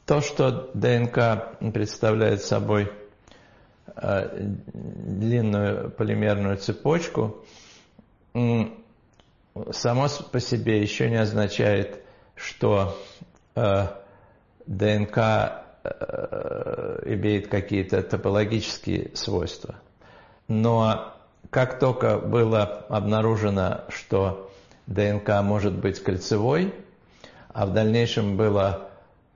То, что ДНК представляет собой длинную полимерную цепочку, само по себе еще не означает, что ДНК имеет какие-то топологические свойства. Но как только было обнаружено, что ДНК может быть кольцевой, а в дальнейшем было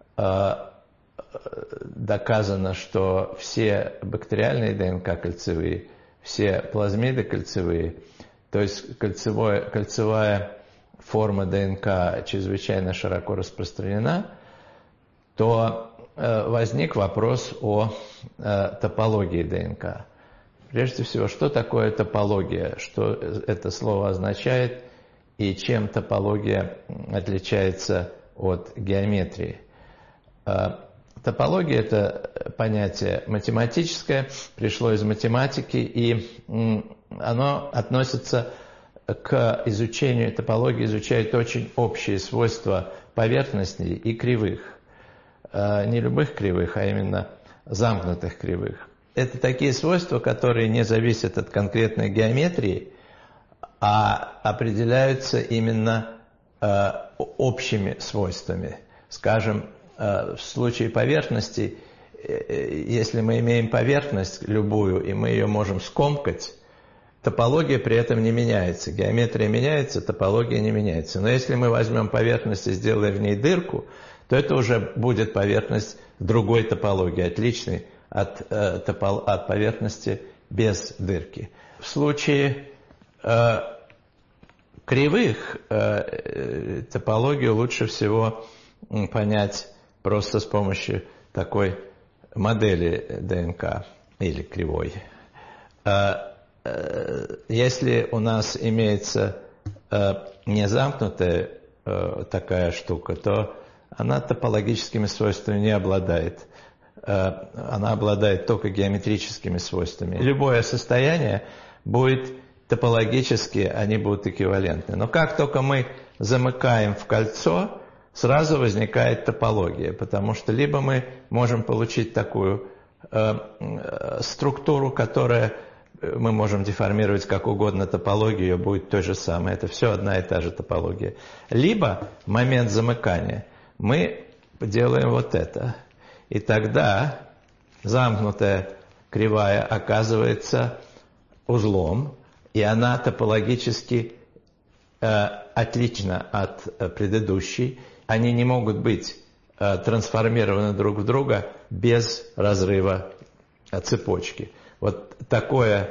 доказано, что все бактериальные ДНК кольцевые, все плазмиды кольцевые, то есть кольцевая форма ДНК чрезвычайно широко распространена, то возник вопрос о топологии ДНК. Прежде всего, что такое топология, что это слово означает и чем топология отличается от геометрии. Топология – это понятие математическое, пришло из математики, и оно относится к изучению, топология изучает очень общие свойства поверхностей и кривых. Не любых кривых, а именно замкнутых кривых. Это такие свойства, которые не зависят от конкретной геометрии, а определяются именно общими свойствами. Скажем, в случае поверхности, если мы имеем поверхность любую, и мы ее можем скомкать, топология при этом не меняется. Геометрия меняется, топология не меняется. Но если мы возьмем поверхность и сделаем в ней дырку, то это уже будет поверхность другой топологии, отличной от поверхности без дырки. В случае кривых топологию лучше всего понять просто с помощью такой модели ДНК или кривой. Если у нас имеется незамкнутая такая штука, то она топологическими свойствами не обладает. Она обладает только геометрическими свойствами. Любое состояние будет топологически, они будут эквивалентны. Но как только мы замыкаем в кольцо, сразу возникает топология, потому что либо мы можем получить такую структуру, которая мы можем деформировать как угодно топологию, ее будет то же самое. Это все одна и та же топология. Либо в момент замыкания мы делаем вот это. И тогда замкнутая кривая оказывается узлом, и она топологически отлична от предыдущей. Они не могут быть трансформированы друг в друга без разрыва цепочки. Вот такая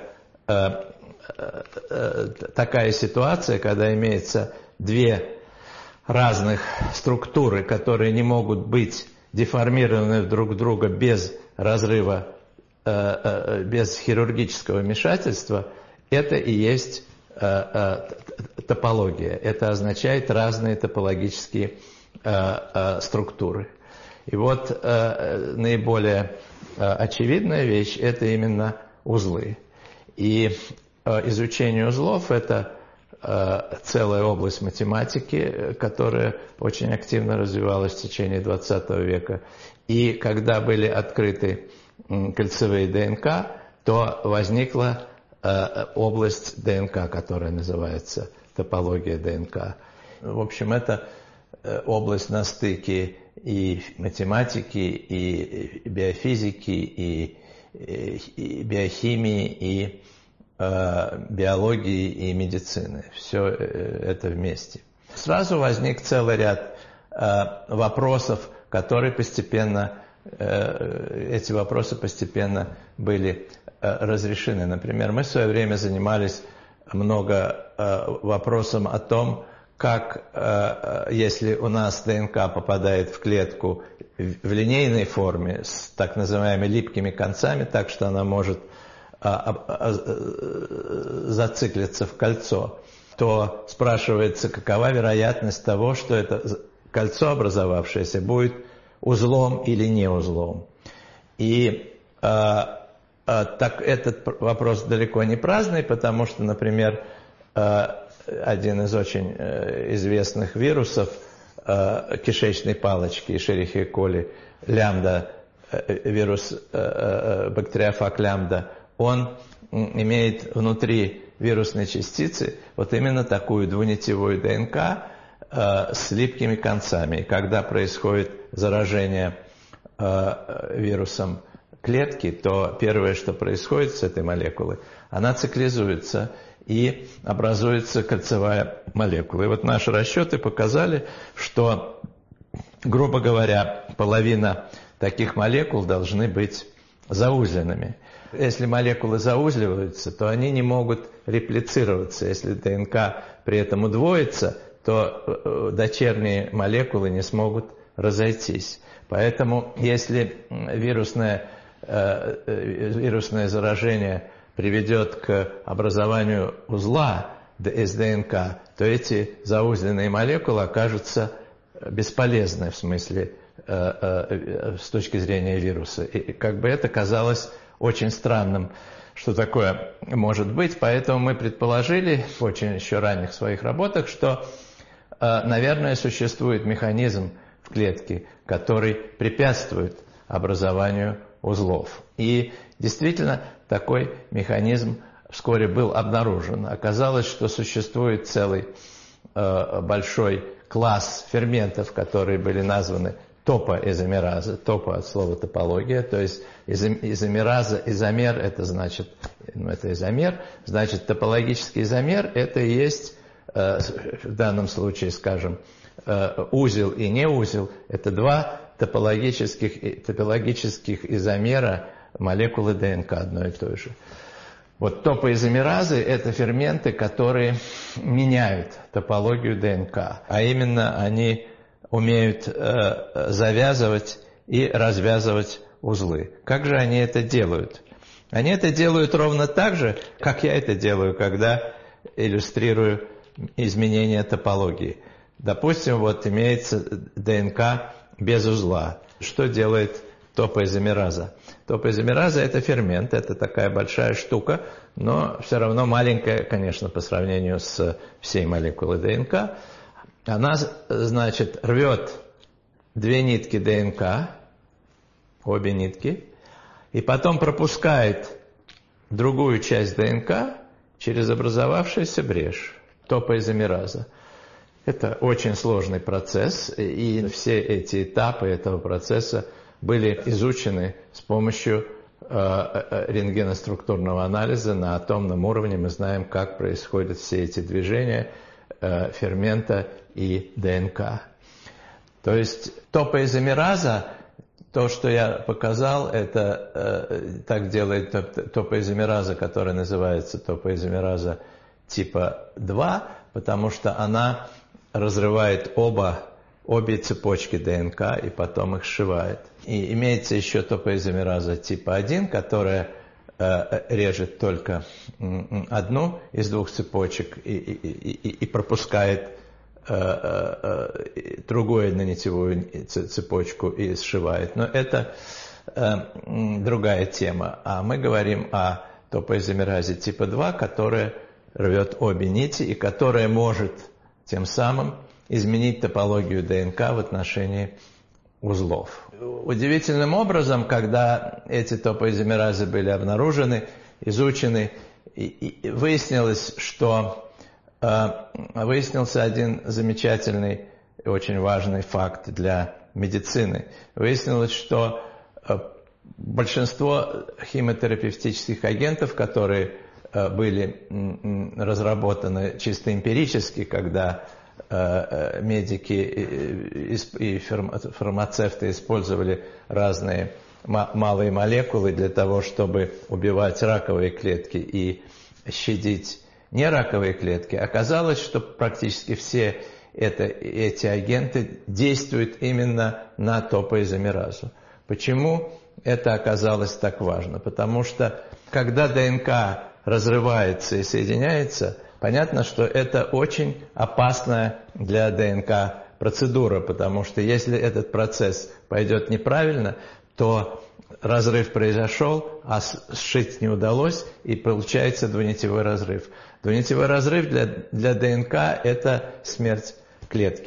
ситуация, когда имеется две разных структуры, которые не могут быть деформированы друг в друга без разрыва, без хирургического вмешательства, это и есть топология. Это означает разные топологические структуры. И вот наиболее очевидная вещь – это именно узлы. И изучение узлов – это целая область математики, которая очень активно развивалась в течение XX века. И когда были открыты кольцевые ДНК, то возникла область ДНК, которая называется топология ДНК. В общем, это область на стыке и математики, и биофизики, и биохимии, и биологии и медицины. Все это вместе. Сразу возник целый ряд вопросов, которые постепенно, эти вопросы постепенно были разрешены. Например, мы в свое время занимались много вопросом о том, как, если у нас ДНК попадает в клетку в линейной форме с так называемыми липкими концами, так что она может зациклиться в кольцо, то спрашивается, какова вероятность того, что это кольцо образовавшееся будет узлом или не узлом. И так этот вопрос далеко не праздный, потому что, например, один из очень известных вирусов кишечной палочки Escherichia coli, лямбда, вирус бактериофаг лямбда, он имеет внутри вирусной частицы вот именно такую двунитевую ДНК с липкими концами. И когда происходит заражение вирусом клетки, то первое, что происходит с этой молекулой, она циклизуется и образуется кольцевая молекула. И вот наши расчеты показали, что, грубо говоря, половина таких молекул должны быть заузленными. Если молекулы заузливаются, то они не могут реплицироваться. Если ДНК при этом удвоится, то дочерние молекулы не смогут разойтись. Поэтому если вирусное заражение приведет к образованию узла из ДНК, то эти заузленные молекулы окажутся бесполезны в смысле с точки зрения вируса. И как бы это казалось очень странным, что такое может быть. Поэтому мы предположили в очень еще ранних своих работах, что, наверное, существует механизм в клетке, который препятствует образованию узлов. И действительно, такой механизм вскоре был обнаружен. Оказалось, что существует целый большой класс ферментов, которые были названы топоизомеразы, топо от слова топология, то есть изомераза, изомер это значит, это изомер, значит топологический изомер это и есть в данном случае, скажем, узел и неузел, это два топологических изомера молекулы ДНК одной и той же. Вот топоизомеразы это ферменты, которые меняют топологию ДНК, а именно они умеют завязывать и развязывать узлы. Как же они это делают? Они это делают ровно так же, как я это делаю, когда иллюстрирую изменения топологии. Допустим, вот имеется ДНК без узла. Что делает топоизомераза? Топоизомераза это фермент, это такая большая штука, но все равно маленькая, конечно, по сравнению с всей молекулой ДНК. Она, значит, рвет две нитки ДНК, обе нитки, и потом пропускает другую часть ДНК через образовавшуюся брешь, топоизомераза. Это очень сложный процесс, и все эти этапы этого процесса были изучены с помощью рентгеноструктурного анализа на атомном уровне. Мы знаем, как происходят все эти движения фермента и ДНК. То есть топоизомераза, то, что я показал, это так делает топоизомераза, которая называется топоизомераза типа 2, потому что она разрывает обе цепочки ДНК и потом их сшивает. И имеется еще топоизомераза типа 1, которая режет только одну из двух цепочек и пропускает другую однонитевую цепочку и сшивает. Но это другая тема. А мы говорим о топоизомеразе типа 2, которая рвет обе нити и которая может тем самым изменить топологию ДНК в отношении узлов. Удивительным образом, когда эти топоизомеразы были обнаружены, изучены, выяснилось, что выяснился один замечательный и очень важный факт для медицины. Выяснилось, что большинство химиотерапевтических агентов, которые были разработаны чисто эмпирически, когда медики и фармацевты использовали разные малые молекулы для того, чтобы убивать раковые клетки и щадить нераковые клетки, оказалось, что практически все эти агенты действуют именно на топоизомеразу. Почему это оказалось так важно? Потому что когда ДНК разрывается и соединяется, понятно, что это очень опасная для ДНК процедура, потому что если этот процесс пойдет неправильно, то разрыв произошел, а сшить не удалось, и получается двунитевой разрыв. Двунитевой разрыв для ДНК – это смерть клетки.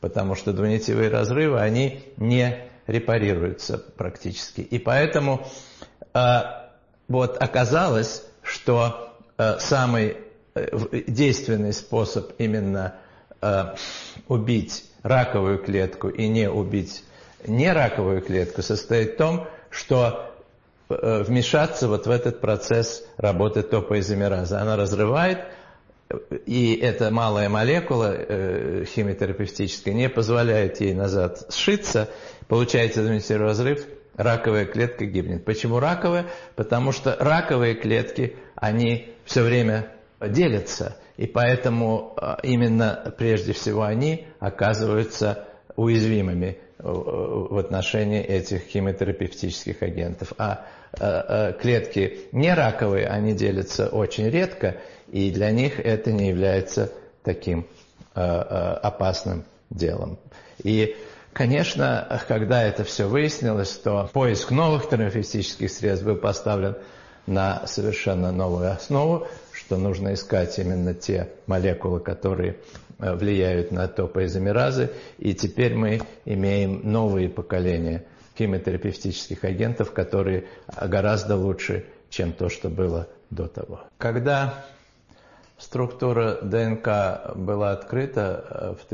потому что двунитевые разрывы, они не репарируются практически. И поэтому вот оказалось, что самый действенный способ именно убить раковую клетку и не убить нераковую клетку состоит в том, что вмешаться вот в этот процесс работы топоизомеразы. Она разрывает, и эта малая молекула химиотерапевтическая не позволяет ей назад сшиться, получается двунитевый разрыв, раковая клетка гибнет. Почему раковая? Потому что раковые клетки, они все время делятся, и поэтому именно прежде всего они оказываются уязвимыми в отношении этих химиотерапевтических агентов. А клетки нераковые, они делятся очень редко, и для них это не является таким опасным делом. И, конечно, когда это все выяснилось, то поиск новых терапевтических средств был поставлен на совершенно новую основу, что нужно искать именно те молекулы, которые влияют на топоизомеразы, и теперь мы имеем новые поколения химиотерапевтических агентов, которые гораздо лучше, чем то, что было до того. Когда структура ДНК была открыта в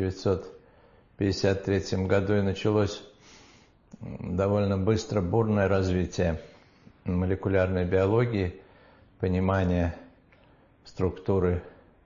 1953 году, и началось довольно быстро бурное развитие молекулярной биологии, понимание структуры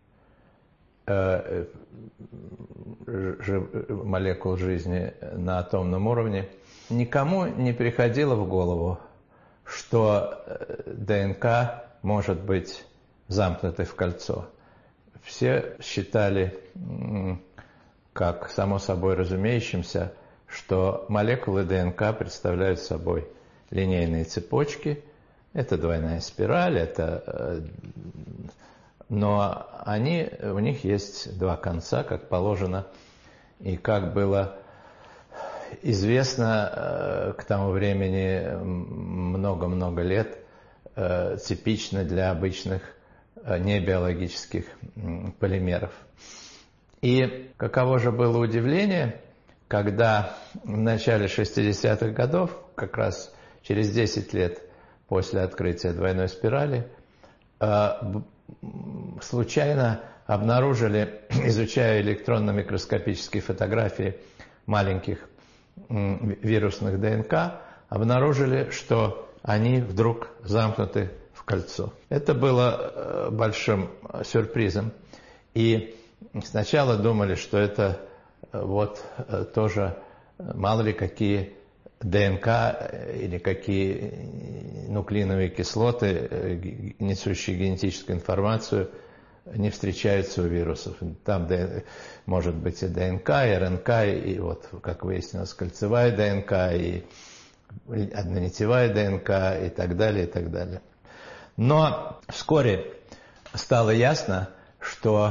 молекул жизни на атомном уровне, никому не приходило в голову, что ДНК может быть замкнутой в кольцо. Все считали, как само собой разумеющимся, что молекулы ДНК представляют собой линейные цепочки. Это двойная спираль, но у них есть два конца, как положено, и как было известно к тому времени много-много лет, типично для обычных небиологических полимеров. И каково же было удивление, когда в начале 60-х годов, как раз через 10 лет после открытия двойной спирали, случайно обнаружили, изучая электронно-микроскопические фотографии маленьких вирусных ДНК, обнаружили, что они вдруг замкнуты в кольцо. Это было большим сюрпризом. И сначала думали, что это вот тоже мало ли какие ДНК или какие нуклеиновые кислоты, несущие генетическую информацию, не встречаются у вирусов. Там может быть и ДНК, и РНК, и вот, как выяснилось, кольцевая ДНК, и однонитевая ДНК, и так далее, и так далее. Но вскоре стало ясно, что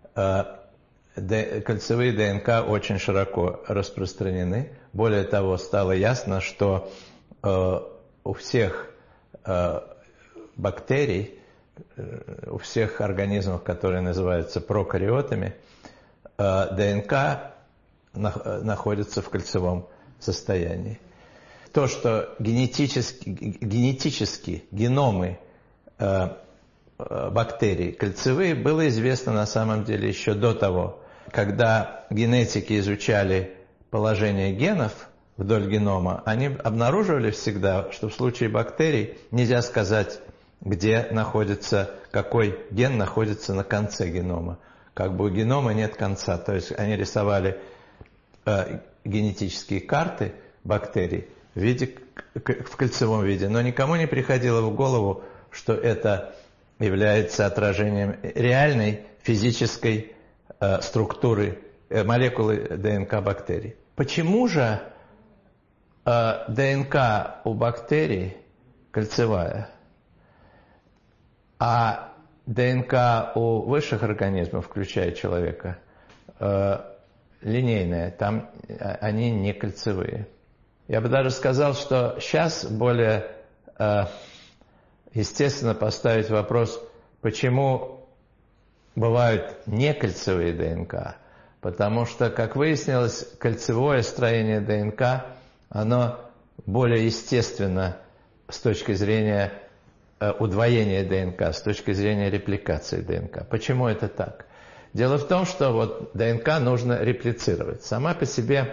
кольцевые ДНК очень широко распространены. Более того, стало ясно, что у всех бактерий, у всех организмов, которые называются прокариотами, ДНК находится в кольцевом состоянии. То, что генетически геномы бактерий кольцевые, было известно на самом деле еще до того, когда генетики изучали положение генов вдоль генома, они обнаруживали всегда, что в случае бактерий нельзя сказать, где находится, какой ген находится на конце генома. Как бы у генома нет конца. То есть они рисовали генетические карты бактерий в кольцевом виде, но никому не приходило в голову, что это является отражением реальной физической структуры молекулы ДНК бактерий. Почему же ДНК у бактерий кольцевая, а ДНК у высших организмов, включая человека, линейная, там они не кольцевые? Я бы даже сказал, что сейчас более естественно поставить вопрос, почему бывают некольцевые ДНК, потому что, как выяснилось, кольцевое строение ДНК, оно более естественно с точки зрения удвоения ДНК, с точки зрения репликации ДНК. Почему это так? Дело в том, что вот ДНК нужно реплицировать. Сама по себе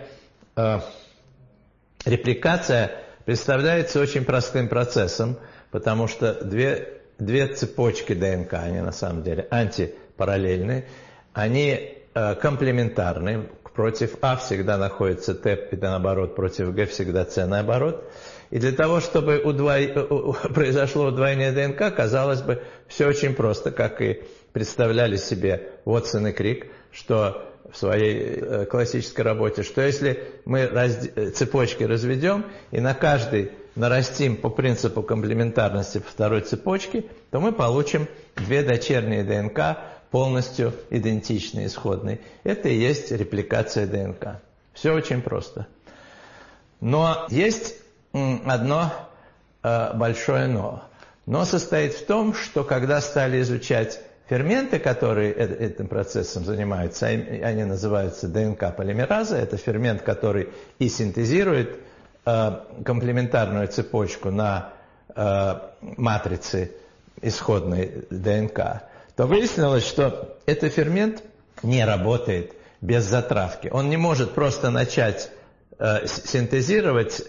репликация представляется очень простым процессом, потому что две цепочки ДНК, они на самом деле антипараллельные, они комплементарны. Против А всегда находится Т, и наоборот, против Г всегда С наоборот. И для того, чтобы произошло удвоение ДНК, казалось бы, все очень просто, как и представляли себе Уотсон и Крик, что в своей классической работе, что если мы цепочки разведем и на каждой нарастим по принципу комплементарности по второй цепочке, то мы получим две дочерние ДНК, полностью идентичные, исходные. Это и есть репликация ДНК. Все очень просто. Но есть одно большое но. Но состоит в том, что когда стали изучать ферменты, которые этим процессом занимаются, они называются ДНК-полимераза, это фермент, который и синтезирует комплементарную цепочку на матрице исходной ДНК, то выяснилось, что этот фермент не работает без затравки. Он не может просто начать синтезировать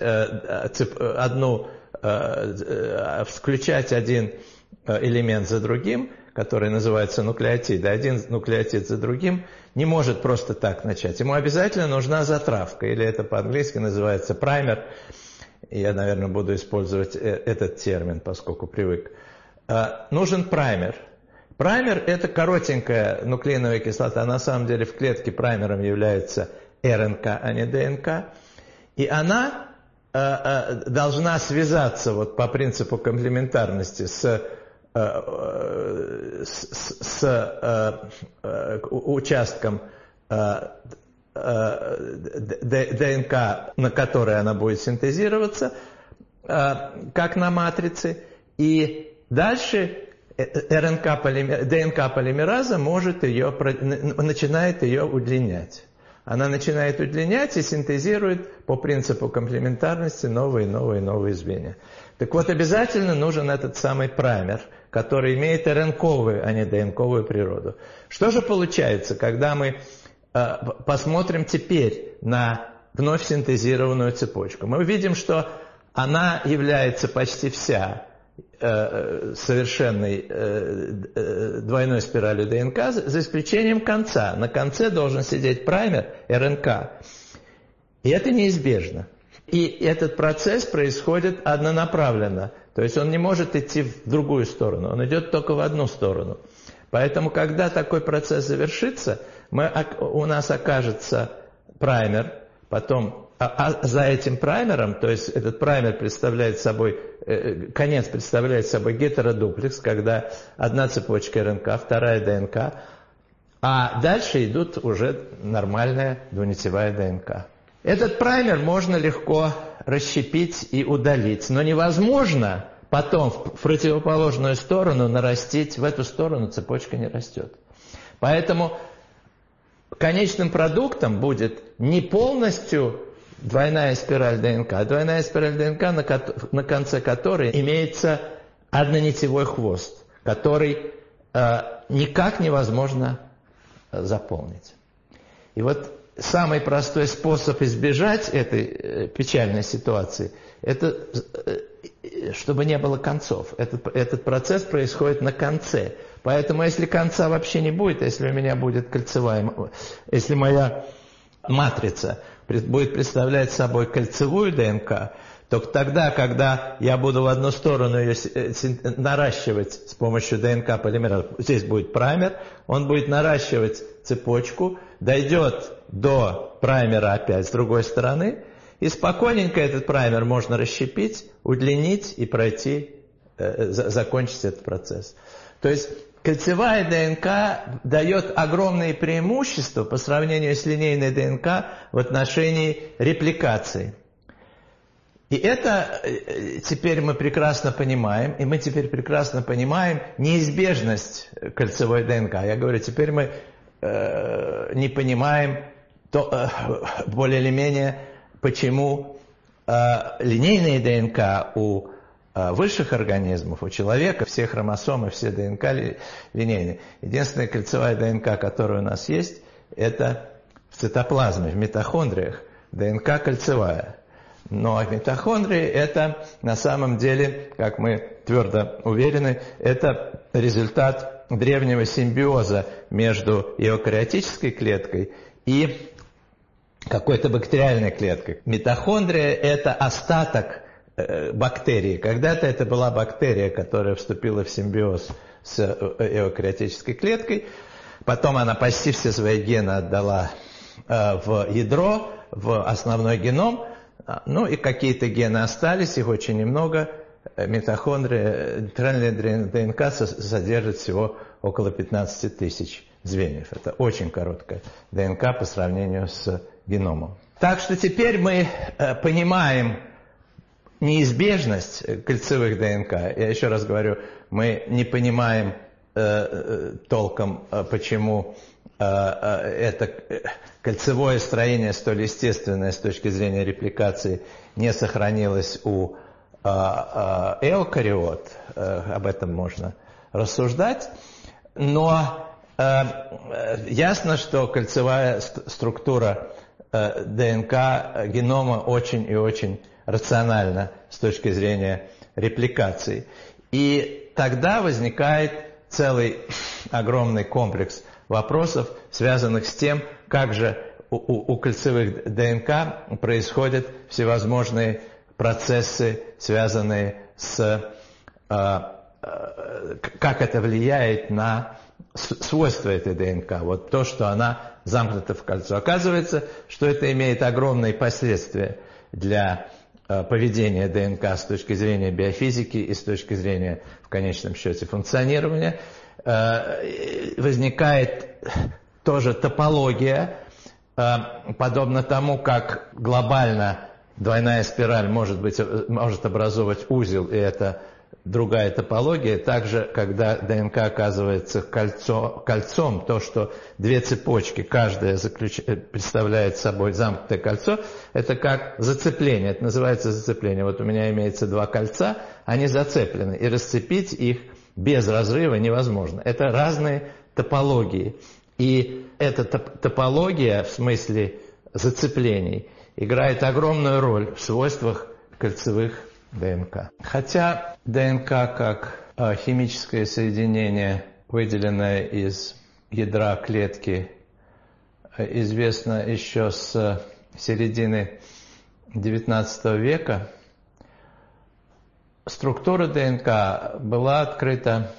включать один элемент за другим, который называется нуклеотид, один нуклеотид за другим, не может просто так начать. Ему обязательно нужна затравка, или это по-английски называется праймер. Я, наверное, буду использовать этот термин, поскольку привык. Нужен праймер. Праймер – это коротенькая нуклеиновая кислота. На самом деле в клетке праймером является РНК, а не ДНК. И она должна связаться вот по принципу комплементарности с участком ДНК, на которой она будет синтезироваться, как на матрице. И дальше ДНК-полимераза начинает ее удлинять. Она начинает удлинять и синтезирует по принципу комплементарности новые звенья. Так вот, обязательно нужен этот самый праймер, который имеет РНКовую, а не ДНКовую природу. Что же получается, когда мы посмотрим теперь на вновь синтезированную цепочку? Мы увидим, что она является почти вся совершенной двойной спиралью ДНК, за исключением конца. На конце должен сидеть праймер РНК. И это неизбежно. И этот процесс происходит однонаправленно. То есть он не может идти в другую сторону, он идет только в одну сторону. Поэтому, когда такой процесс завершится, у нас окажется праймер, потом за этим праймером, то есть этот праймер представляет собой, конец представляет собой гетеродуплекс, когда одна цепочка РНК, вторая ДНК, а дальше идут уже нормальная двунитевая ДНК. Этот праймер можно легко расщепить и удалить, но невозможно потом в противоположную сторону нарастить, в эту сторону цепочка не растет. Поэтому конечным продуктом будет не полностью двойная спираль ДНК, а двойная спираль ДНК, на конце которой имеется однонитевой хвост, который никак невозможно заполнить. И вот самый простой способ избежать этой печальной ситуации, это чтобы не было концов. Этот процесс происходит на конце. Поэтому если конца вообще не будет, если у меня будет кольцевая, если моя матрица будет представлять собой кольцевую ДНК, то тогда, когда я буду в одну сторону ее наращивать с помощью ДНК-полимераза, здесь будет праймер, он будет наращивать цепочку, дойдет до праймера опять с другой стороны, и спокойненько этот праймер можно расщепить, удлинить и пройти, закончить этот процесс. То есть кольцевая ДНК дает огромные преимущества по сравнению с линейной ДНК в отношении репликации. И это теперь мы прекрасно понимаем, и мы теперь прекрасно понимаем неизбежность кольцевой ДНК. Я говорю, теперь мы не понимаем более или менее, почему линейная ДНК у высших организмов, у человека, все хромосомы, все ДНК линейные. Единственная кольцевая ДНК, которая у нас есть, это в цитоплазме, в митохондриях. ДНК кольцевая. Но митохондрии это на самом деле, как мы твердо уверены, это результат древнего симбиоза между эукариотической клеткой и какой-то бактериальной клеткой. Митохондрия это остаток бактерии. Когда-то это была бактерия, которая вступила в симбиоз с эукариотической клеткой. Потом она почти все свои гены отдала в ядро, в основной геном. Ну и какие-то гены остались, их очень немного. Митохондрия, центральная ДНК содержит всего около 15 тысяч звеньев. Это очень короткая ДНК по сравнению с геномом. Так что теперь мы понимаем неизбежность кольцевых ДНК. Я еще раз говорю, мы не понимаем толком, почему это кольцевое строение, столь естественное с точки зрения репликации, не сохранилось у эукариот. Об этом можно рассуждать. Но ясно, что кольцевая структура ДНК генома очень и очень рациональна с точки зрения репликации. И тогда возникает целый огромный комплекс вопросов, связанных с тем, как же у кольцевых ДНК происходят всевозможные процессы, связанные с как это влияет на свойства этой ДНК. Вот то, что она замкнута в кольцо. Оказывается, что это имеет огромные последствия для поведения ДНК с точки зрения биофизики и с точки зрения, в конечном счете, функционирования. Возникает тоже топология, подобно тому, как глобально двойная спираль может образовывать узел, и это другая топология. Также, когда ДНК оказывается кольцом, то, что две цепочки, каждая представляет собой замкнутое кольцо, это как зацепление, это называется зацепление. Вот у меня имеется два кольца, они зацеплены, и расцепить их без разрыва невозможно. Это разные топологии. И эта топология, в смысле зацеплений, играет огромную роль в свойствах кольцевых ДНК. Хотя ДНК как химическое соединение, выделенное из ядра клетки, известно еще с середины XIX века, структура ДНК была открыта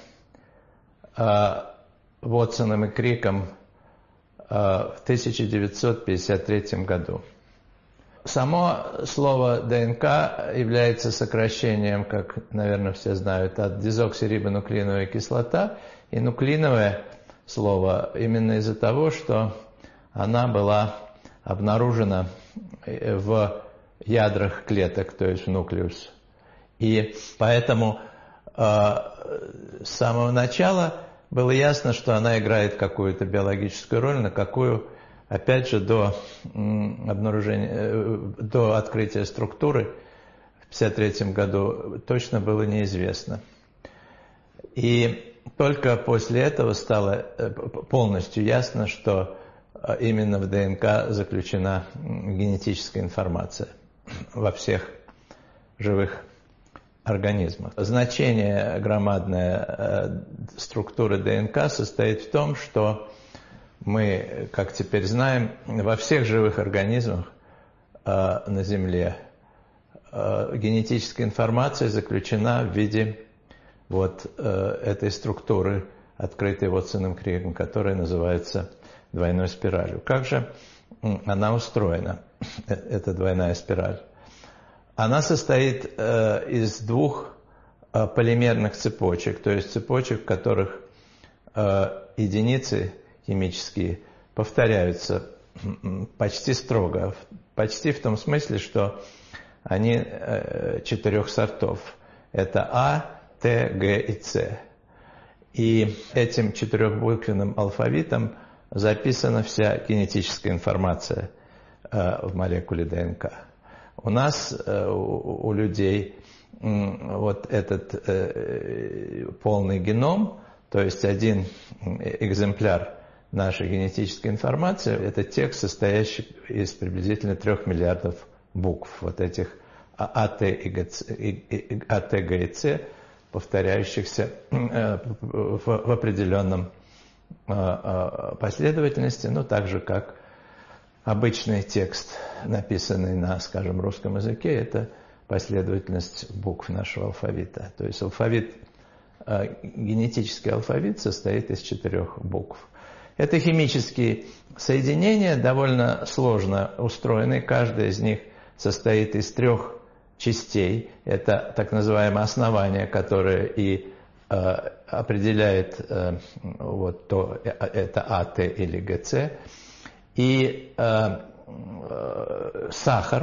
Вотсоном и Криком в 1953 году. Само слово ДНК является сокращением, как, наверное, все знают, от дезоксирибонуклеиновая кислота. И нуклеиновое слово именно из-за того, что она была обнаружена в ядрах клеток, то есть в нуклеус. И поэтому с самого начала было ясно, что она играет какую-то биологическую роль, на какую, опять же, до открытия структуры в 1953 году точно было неизвестно. И только после этого стало полностью ясно, что именно в ДНК заключена генетическая информация во всех живых организмах. Значение громадной структуры ДНК состоит в том, что мы, как теперь знаем, во всех живых организмах на Земле генетическая информация заключена в виде вот этой структуры, открытой Вотсоном Криком, которая называется двойной спиралью. Как же она устроена, эта двойная спираль? Она состоит из двух полимерных цепочек, то есть цепочек, в которых единицы химические повторяются почти строго. Почти в том смысле, что они 4 сортов. Это А, Т, Г и С. И этим 4-буквенным алфавитом записана вся генетическая информация в молекуле ДНК. У нас, у людей, вот этот полный геном, то есть один экземпляр нашей генетической информации, это текст, состоящий из приблизительно 3 миллиардов букв, вот этих А, Т, Г и С, повторяющихся в определенном последовательности, но так же, как обычный текст, написанный на, скажем, русском языке, это последовательность букв нашего алфавита. То есть генетический алфавит состоит из 4 букв. Это химические соединения, довольно сложно устроенные. Каждая из них состоит из 3 частей. Это так называемое основание, которое и определяет вот то, это А, Т или ГЦ. И сахар,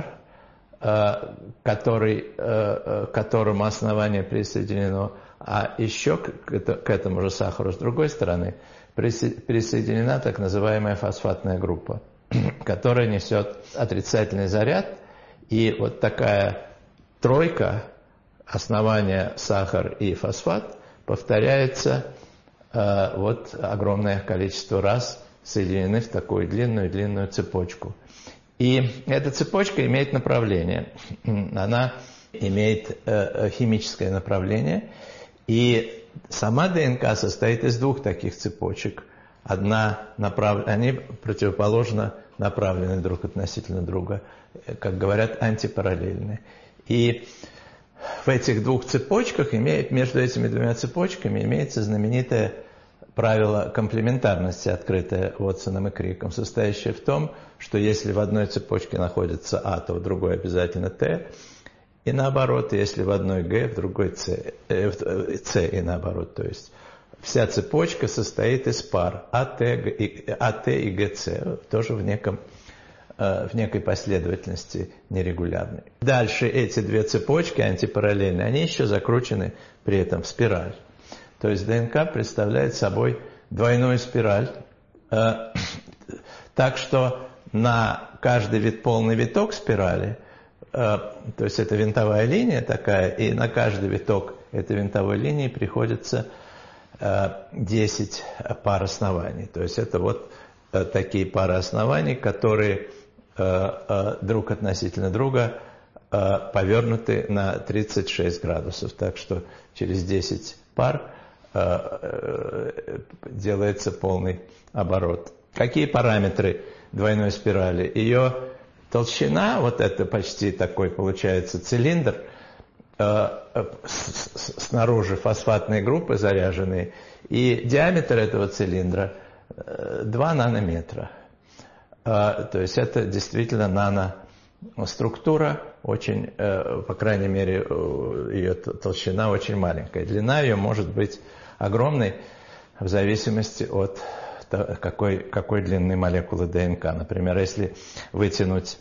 к которому основание присоединено, а еще к этому же сахару с другой стороны присоединена так называемая фосфатная группа, которая несет отрицательный заряд. И вот такая тройка, основание, сахар и фосфат, повторяется вот огромное количество раз, соединены в такую длинную цепочку. И эта цепочка имеет направление. Она имеет химическое направление. И сама ДНК состоит из 2 таких цепочек. Они противоположно направлены друг относительно друга, как говорят, антипараллельны. И в этих 2 цепочках, между этими 2 цепочками имеется знаменитое правило комплементарности, открытое Уотсоном и Криком, состоящее в том, что если в одной цепочке находится А, то в другой обязательно Т, и наоборот, если в одной Г, в другой С и наоборот. То есть вся цепочка состоит из пар АТ и ГЦ, тоже в некой последовательности нерегулярной. Дальше эти 2 цепочки антипараллельные, они еще закручены при этом в спираль. То есть ДНК представляет собой двойную спираль, так что на каждый полный виток спирали, то есть это винтовая линия такая, и на каждый виток этой винтовой линии приходится 10 пар оснований. То есть это вот такие пары оснований, которые друг относительно друга повернуты на 36 градусов. Так что через 10 пар делается полный оборот. Какие параметры двойной спирали? Ее толщина, вот это почти такой получается цилиндр, снаружи фосфатные группы заряженные, и диаметр этого цилиндра 2 нанометра. То есть это действительно наноструктура, очень, по крайней мере, ее толщина очень маленькая. Длина ее может быть огромной в зависимости от какой длины молекулы ДНК. Например, если вытянуть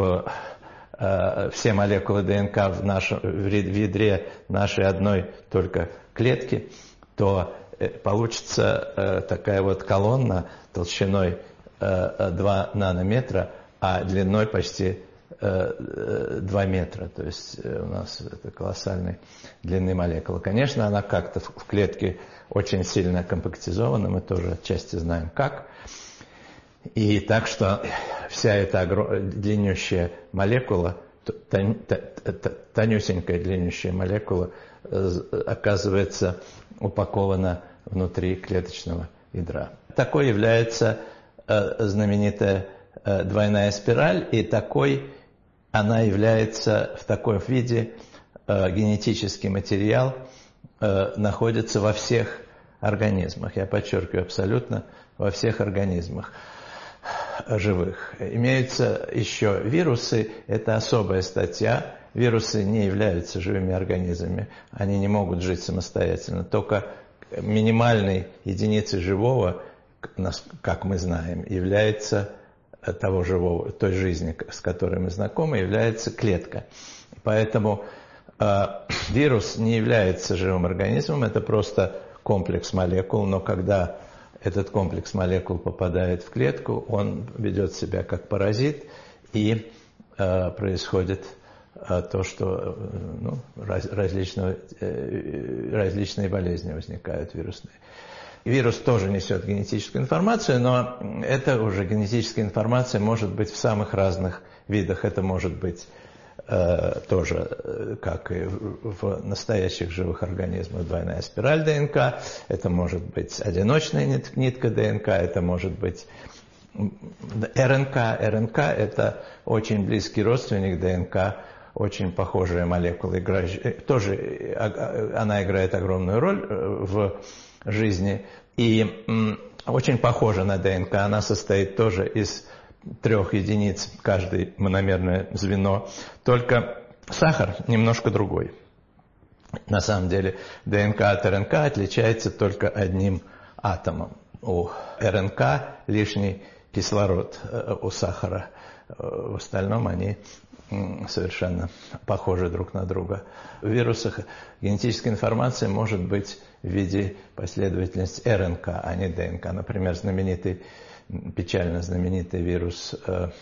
все молекулы ДНК в ядре нашей одной только клетки, то получится такая вот колонна толщиной 2 нанометра, а длиной почти 2 метра. То есть у нас это колоссальной длины молекулы. Конечно, она как-то в клетке очень сильно компактизована, мы тоже отчасти знаем как. И так что вся эта длиннющая молекула, тонюсенькая длиннющая молекула оказывается упакована внутри клеточного ядра. Такой является знаменитая двойная спираль, и такой она является в таком виде генетический материал находится во всех организмах. Я подчеркиваю, абсолютно во всех организмах живых. Имеются еще вирусы, это особая статья. Вирусы не являются живыми организмами, они не могут жить самостоятельно. Только минимальной единицей живого, как мы знаем, является того живого, той жизни, с которой мы знакомы, является клетка. Поэтому вирус не является живым организмом, это просто комплекс молекул, но когда этот комплекс молекул попадает в клетку, он ведет себя как паразит, и происходит то, что различные болезни возникают вирусные. Вирус тоже несет генетическую информацию, но эта уже генетическая информация может быть в самых разных видах. Это может быть тоже, как и в настоящих живых организмах, двойная спираль ДНК, это может быть одиночная нитка ДНК, это может быть РНК. РНК – это очень близкий родственник ДНК, очень похожая молекула. Тоже она играет огромную роль в жизни и очень похожа на ДНК. Она состоит тоже из 3 единиц, каждое мономерное звено, только сахар немножко другой. На самом деле ДНК от РНК отличается только одним атомом. У РНК лишний кислород, у сахара. В остальном они совершенно похожи друг на друга. В вирусах генетическая информация может быть в виде последовательности РНК, а не ДНК. Например, печально знаменитый вирус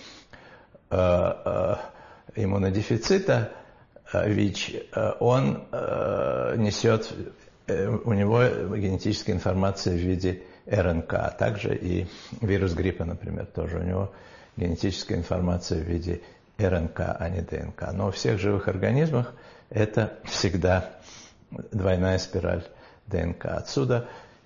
иммунодефицита, ВИЧ, он несет, у него генетическая информация в виде РНК, а также и вирус гриппа, например, тоже у него генетическая информация в виде РНК, а не ДНК. Но у всех живых организмах это всегда двойная спираль ДНК. Отсюда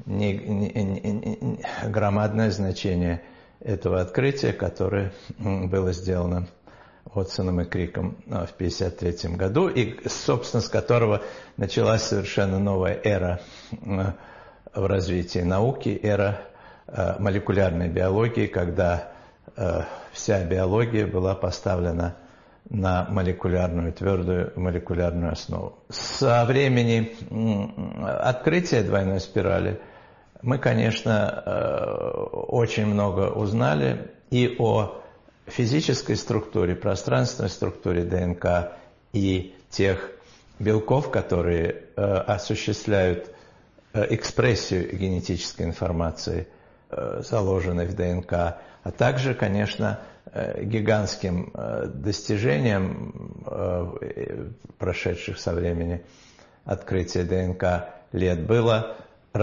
громадное значение этого открытия, которое было сделано Уотсоном и Криком в 1953 году, и, собственно, с которого началась совершенно новая эра в развитии науки, эра молекулярной биологии, когда вся биология была поставлена на твердую молекулярную основу. Со времени открытия двойной спирали мы, конечно, очень много узнали и о физической структуре, пространственной структуре ДНК и тех белков, которые осуществляют экспрессию генетической информации, заложенной в ДНК, а также, конечно, гигантским достижением прошедших со времени открытия ДНК лет была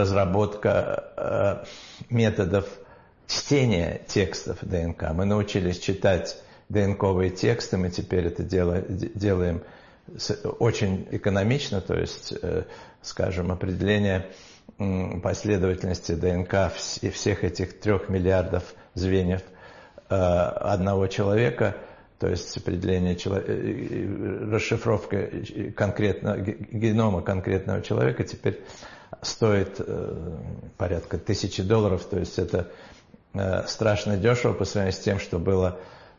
разработка методов чтения текстов ДНК. Мы научились читать ДНКовые тексты, мы теперь это делаем очень экономично, то есть, скажем, определение последовательности ДНК всех этих 3 миллиардов звеньев одного человека, то есть определение расшифровка генома конкретного человека теперь стоит порядка $1000, то есть это страшно дешево по сравнению с тем, что было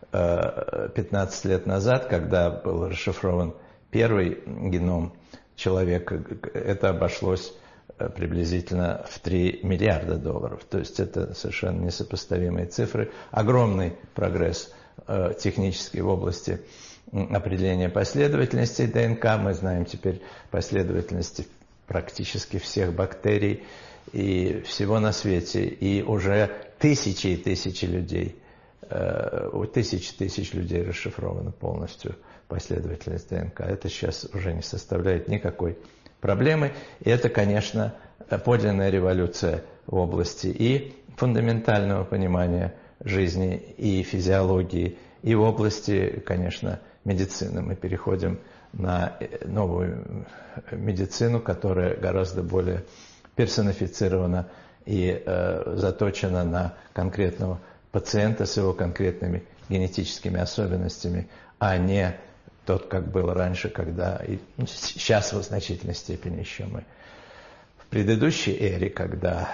15 лет назад, когда был расшифрован первый геном человека. Это обошлось приблизительно в $3 миллиарда. То есть это совершенно несопоставимые цифры. Огромный прогресс технический в области определения последовательностей ДНК. Мы знаем теперь последовательности практически всех бактерий и всего на свете. И уже тысячи и тысячи людей, у тысяч людей расшифрована полностью последовательность ДНК. Это сейчас уже не составляет никакой проблемы. И это, конечно, подлинная революция в области и фундаментального понимания жизни, и физиологии, и в области, конечно, медицины. Мы переходим на новую медицину, которая гораздо более персонифицирована и заточена на конкретного пациента с его конкретными генетическими особенностями, а не тот, как было раньше, когда и сейчас в значительной степени еще мы. В предыдущей эре, когда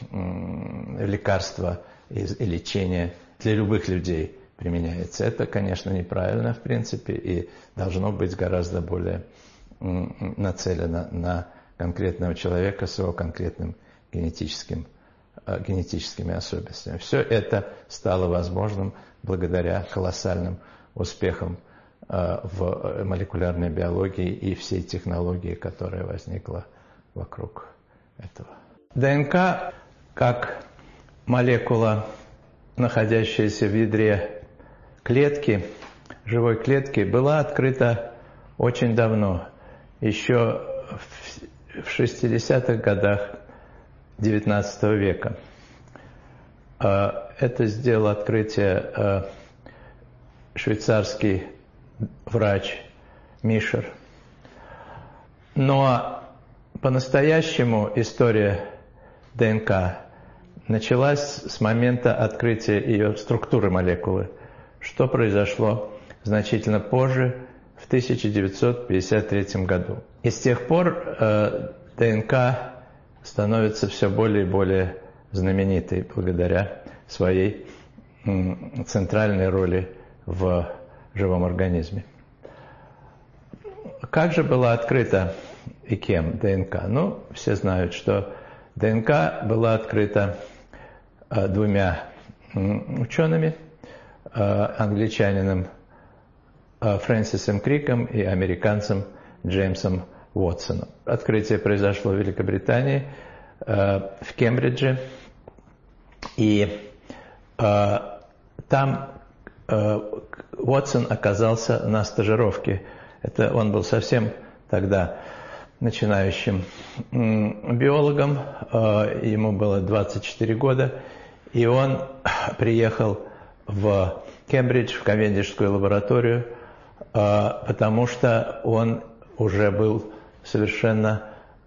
лекарства и лечение для любых людей применяется, это, конечно, неправильно в принципе и должно быть гораздо более нацелено на конкретного человека с его конкретным генетическими особенностями. Все это стало возможным благодаря колоссальным успехам в молекулярной биологии и всей технологии, которая возникла вокруг этого. ДНК как молекула, находящаяся в ядре клетки, живой клетки, была открыта очень давно, еще в 60-х годах XIX века. Это сделал открытие швейцарский врач Мишер. Но по-настоящему история ДНК началась с момента открытия ее структуры молекулы, что произошло значительно позже, в 1953 году. И с тех пор ДНК становится все более и более знаменитой благодаря своей центральной роли в живом организме. Как же была открыта и кем ДНК? Ну, все знают, что ДНК была открыта двумя учеными, англичанином Фрэнсисом Криком и американцем Джеймсом Уотсоном. Открытие произошло в Великобритании, в Кембридже, и там Уотсон оказался на стажировке. Это он был совсем тогда начинающим биологом, ему было 24 года, и он приехал в Кембридж, в Кавендишскую лабораторию, потому что он уже был совершенно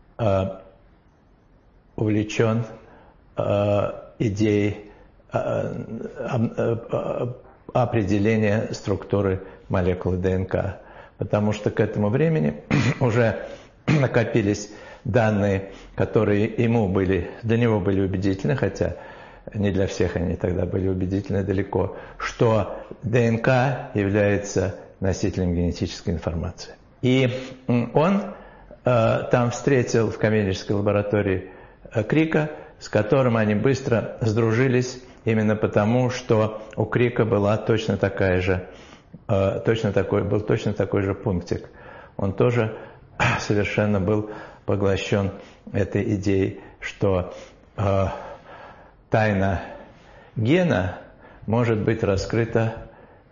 увлечен идеей определения структуры молекулы ДНК, потому что к этому времени уже накопились данные, которые для него были убедительны, хотя не для всех они тогда были убедительны далеко, что ДНК является носителем генетической информации. И он там встретил в Кавендишской лаборатории Крика, с которым они быстро сдружились, именно потому, что у Крика была был точно такой же пунктик. Он тоже совершенно был поглощен этой идеей, что тайна гена может быть раскрыта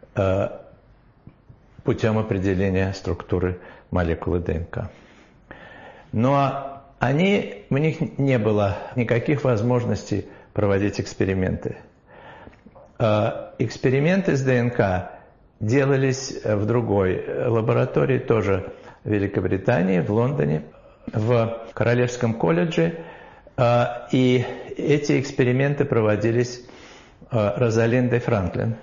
путем определения структуры молекулы ДНК. Но у них не было никаких возможностей проводить эксперименты. Эксперименты с ДНК делались в другой лаборатории, тоже в Великобритании, в Лондоне, в Королевском колледже. И эти эксперименты проводились Розалиндой Франклин,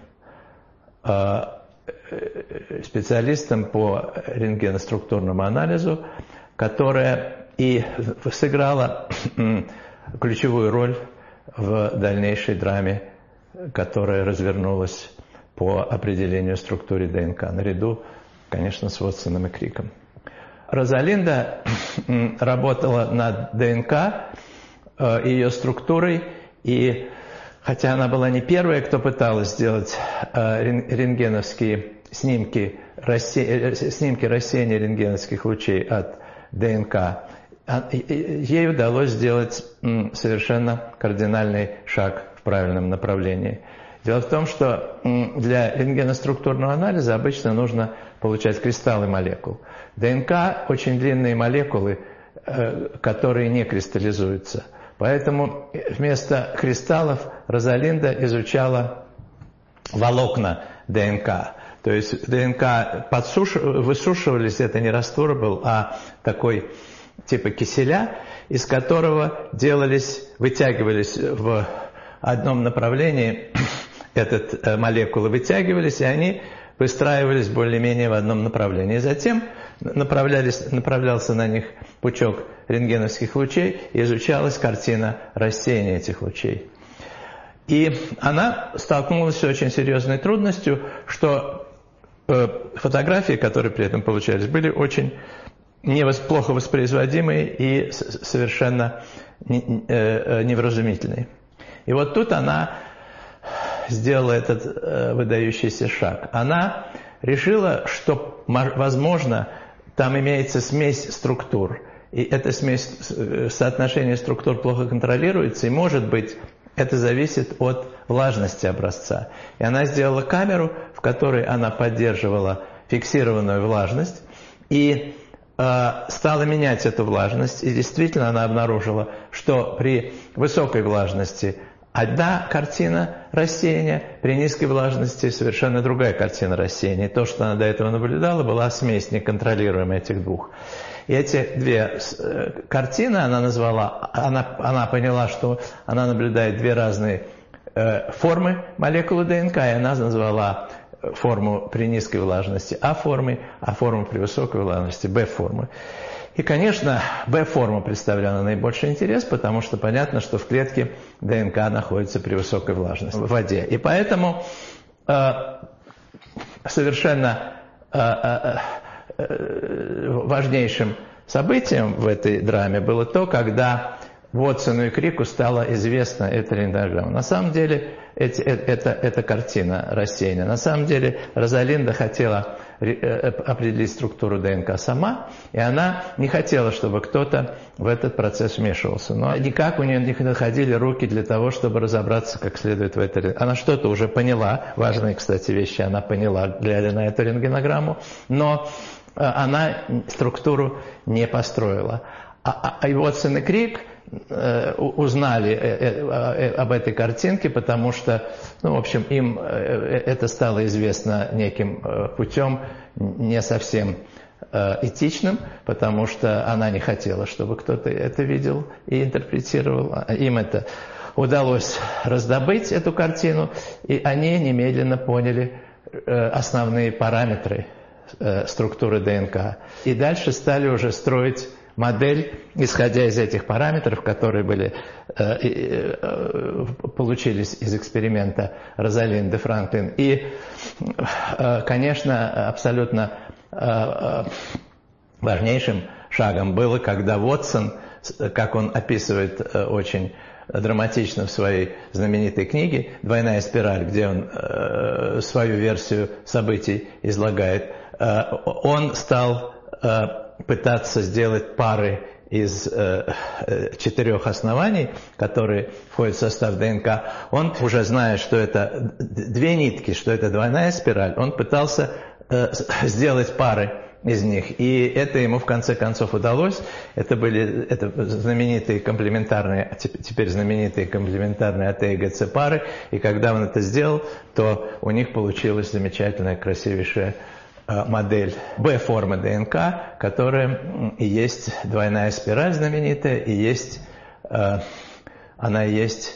специалистом по рентгеноструктурному анализу, которая и сыграла ключевую роль в дальнейшей драме, которая развернулась по определению структуры ДНК, наряду, конечно, с Уотсоном и Криком. Розалинда работала над ДНК, ее структурой, и хотя она была не первая, кто пыталась сделать рентгеновские снимки рассеяния рентгеновских лучей от ДНК, ей удалось сделать совершенно кардинальный шаг в правильном направлении. Дело в том, что для рентгеноструктурного анализа обычно нужно получать кристаллы молекул. ДНК – очень длинные молекулы, которые не кристаллизуются. Поэтому вместо кристаллов Розалинда изучала волокна ДНК. То есть ДНК высушивались, это не раствор был, а такой типа киселя, из которого вытягивались в одном направлении, молекулы вытягивались, и они выстраивались более-менее в одном направлении. Затем направлялся на них пучок рентгеновских лучей, и изучалась картина рассеяния этих лучей. И она столкнулась с очень серьезной трудностью, что фотографии, которые при этом получались, были очень плохо воспроизводимые и совершенно невразумительные. И вот тут она сделала этот выдающийся шаг. Она решила, что, возможно, там имеется смесь структур, и эта соотношение структур плохо контролируется, и, может быть, это зависит от влажности образца. И она сделала камеру, в которой она поддерживала фиксированную влажность и стала менять эту влажность. И действительно она обнаружила, что при высокой влажности одна картина рассеяния, при низкой влажности совершенно другая картина рассеяния. И то, что она до этого наблюдала, была смесь неконтролируемая этих двух. И эти две картины она назвала, она поняла, что она наблюдает две разные формы молекулы ДНК, и она назвала форму при низкой влажности А-формой, а форму при высокой влажности Б-формой. И, конечно, Б-форма представляла наибольший интерес, потому что понятно, что в клетке ДНК находится при высокой влажности в воде. И поэтому совершенно важнейшим событием в этой драме было то, когда Уотсону и Крику стала известна эта рентгенограмма. На самом деле, это картина рассеяния. На самом деле, Розалинда хотела определить структуру ДНК сама, и она не хотела, чтобы кто-то в этот процесс вмешивался. Но никак у нее не находили руки для того, чтобы разобраться как следует в этой. Она что-то уже поняла, важные, кстати, вещи она поняла, глядя на эту рентгенограмму, но она структуру не построила. И Уотсон и Крик узнали об этой картинке, потому что, в общем, им это стало известно неким путем не совсем этичным, потому что она не хотела, чтобы кто-то это видел и интерпретировал. Им это удалось раздобыть, эту картину, и они немедленно поняли основные параметры структуры ДНК. И дальше стали уже строить модель, исходя из этих параметров, которые получились из эксперимента Розалинды Франклин. И, конечно, абсолютно важнейшим шагом было, когда Уотсон, как он описывает очень драматично в своей знаменитой книге «Двойная спираль», где он свою версию событий излагает, он стал пытаться сделать пары из 4 оснований, которые входят в состав ДНК. Он, уже зная, что это 2 нитки, что это двойная спираль, он пытался сделать пары из них. И это ему в конце концов удалось. Это были знаменитые комплементарные, теперь знаменитые комплементарные АТ и ГЦ пары. И когда он это сделал, то у них получилась замечательная, красивейшая модель Б-формы ДНК, которая и есть двойная спираль знаменитая, и есть, она есть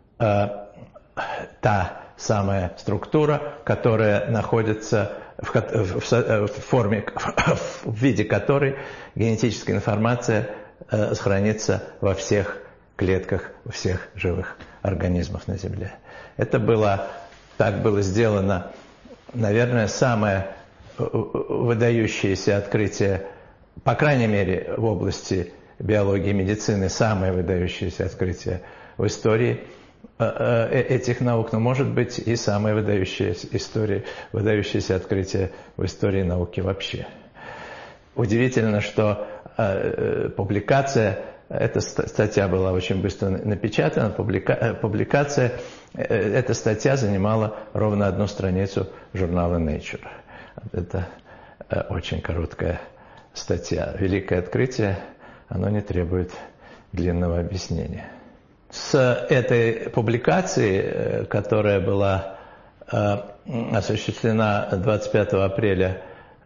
та самая структура, которая находится в форме, в виде которой генетическая информация хранится во всех клетках, во всех живых организмах на Земле. Так было сделано, наверное, самое выдающееся открытие, по крайней мере, в области биологии и медицины, самое выдающееся открытие в истории этих наук, но, может быть, и самое выдающееся открытие в истории науки вообще. Удивительно, что публикация, эта статья была очень быстро напечатана, публикация, эта статья занимала ровно 1 страницу журнала Nature. Это очень короткая статья. Великое открытие, оно не требует длинного объяснения. С этой публикации, которая была осуществлена 25 апреля